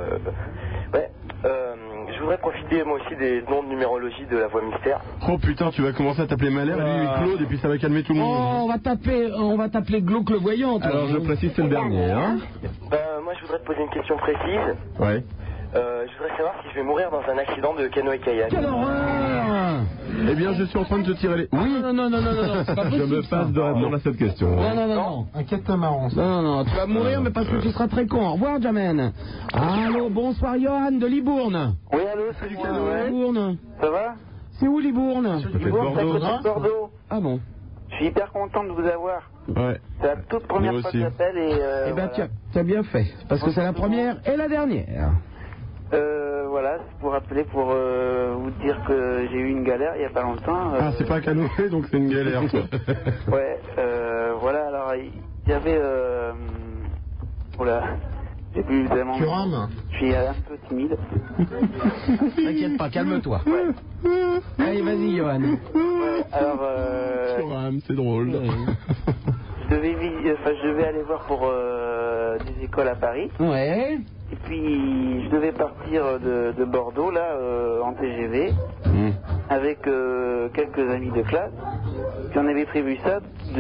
Je voudrais profiter moi aussi des noms de numérologie de la voix mystère. Oh putain, tu vas commencer à t'appeler Malher et lui Claude et puis ça va calmer tout le monde. Oh, on va t'appeler Glauque le voyant. Toi. Alors je précise, c'est le dernier. Hein. Moi je voudrais te poser une question précise. Ouais. Je voudrais savoir si je vais mourir dans un accident de canoë-kayak. Quelle horreur! Eh bien, je suis en train de te tirer les... Oui. Non, c'est pas possible. Je me passe de répondre à cette question. Non. Un catamaran. Non, tu vas mourir, mais parce que tu seras très con. Au revoir, Jamen. Allô, bonsoir, Johan de Libourne. Oui, allô, c'est du canoë. Libourne. Ça va? C'est où, Libourne? C'est Bordeaux. Ah bon? Je suis hyper content de vous avoir. Ouais. C'est la toute première fois que j'appelle et... Eh ben, tu as bien fait. Parce que c'est la première et la dernière. Voilà, c'est pour appeler pour vous dire que j'ai eu une galère il n'y a pas longtemps. Ah, c'est pas un canoë, donc c'est une galère, toi. Ouais, voilà, alors il y avait... Oula, j'ai plus vraiment... Tu rames? Je suis un peu timide. T'inquiète pas, calme-toi. Ouais. Allez, vas-y, Johan. Ouais, alors... Tu rames, c'est drôle. Je devais aller voir pour des écoles à Paris. Ouais. Et puis, je devais partir de Bordeaux, là, en TGV, avec quelques amis de classe. Puis on avait prévu ça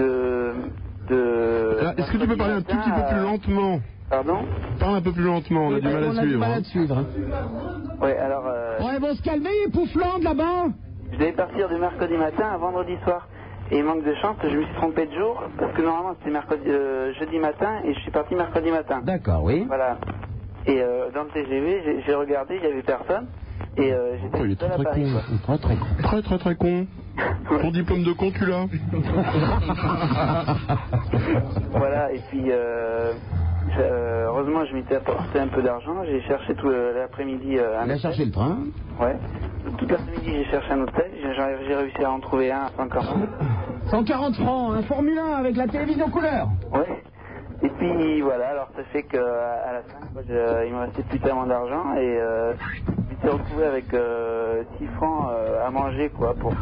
Est-ce que tu peux parler un tout petit peu plus lentement? Pardon? Parle un peu plus lentement, on a du mal à suivre. à suivre. Ouais, alors... Ouais, vont se calmer, les pouflandes, là-bas. Je devais partir du mercredi matin à vendredi soir. Et manque de chance, je me suis trompé de jour, parce que normalement c'était jeudi matin, et je suis parti mercredi matin. D'accord, oui. Voilà. Et dans le TGV, j'ai regardé, il n'y avait personne. Et j'étais il est seul à Paris. très con. Ton diplôme de con, tu l'as? Voilà, et puis heureusement je m'étais apporté un peu d'argent. J'ai cherché tout l'après-midi un hôtel. Il a cherché le train? Ouais. Tout l'après-midi j'ai cherché un hôtel. J'ai réussi à en trouver un à 140. 140 francs, un Formule 1 avec la télévision couleur. Ouais. Et puis voilà, alors ça fait qu'à la fin, il me restait plus tellement d'argent et je m'étais retrouvé avec 6 francs à manger, quoi, pour...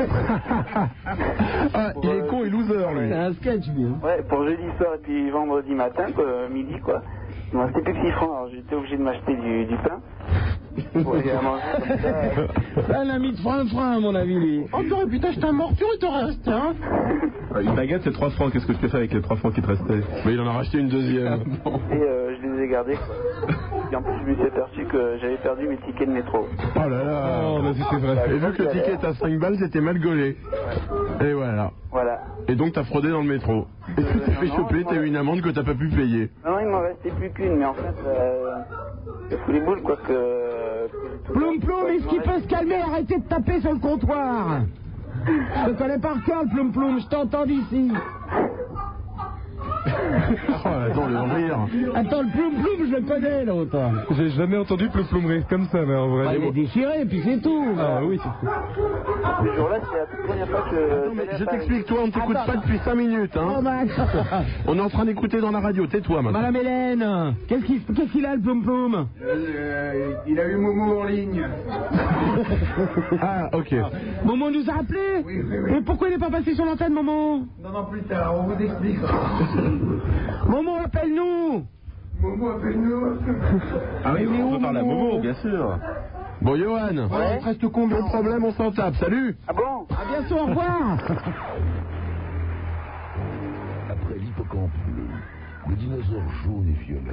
Il est con et loser, lui. C'est un sketch, bien. Ouais, pour jeudi soir et puis vendredi matin, quoi, midi, quoi. Il me restait plus que 6 francs, alors j'étais obligé de m'acheter du pain. Pour aller à manger comme ça. Un ami de frein, à mon avis, lui. Oh, t'aurais pu t'acheter un morpion et t'aurais resté, hein. Une baguette, c'est 3 francs. Qu'est-ce que je peux faire avec les 3 francs qui te restaient? Mais il en a racheté une deuxième. Et je les ai gardés, quoi. Et en plus, je me suis aperçu que j'avais perdu mes tickets de métro. Oh là là, c'est vrai. Et vu que le ticket est à 5 balles, c'était mal gaulé. Ouais. Et voilà. Et donc, t'as fraudé dans le métro. Et tu t'es fait choper, t'as eu une amende que t'as pas pu payer. Non, il m'en restait plus qu'une, mais en fait, c'est fou les boules, quoi, que... Ploum, est-ce qu'il peut se calmer? Arrêtez de taper sur le comptoir. Je te connais par cœur, Ploum, je t'entends d'ici. Oh, attends, le rire. Attends, le Ploum, je le connais, l'autre. J'ai jamais entendu Ploum rire comme ça, mais en vrai... Bah, il est déchiré, puis c'est tout. Ah oui, c'est tout. Ce jour-là, c'est la toute première fois que... Non, mais je t'explique, toi, on ne t'écoute pas depuis 5 minutes, hein. Oh, bah, on est en train d'écouter dans la radio, tais-toi, maintenant. Madame Hélène, qu'est-ce qu'il a, le Ploum? Il a eu Momo en ligne. Ah, ok. Momo nous a appelé? Oui. Mais pourquoi il n'est pas passé sur l'antenne, Momo? Non, plus tard, on vous expliquera. Momo, appelle-nous. Momo, appelle-nous. Ah oui, on peut parler à Momo, bien sûr. Bon, Johan, ouais. Il reste combien de problèmes, on s'en tape, salut. Ah bon? À bientôt, au revoir. Après l'hippocampe bleu, le dinosaure jaune et violet,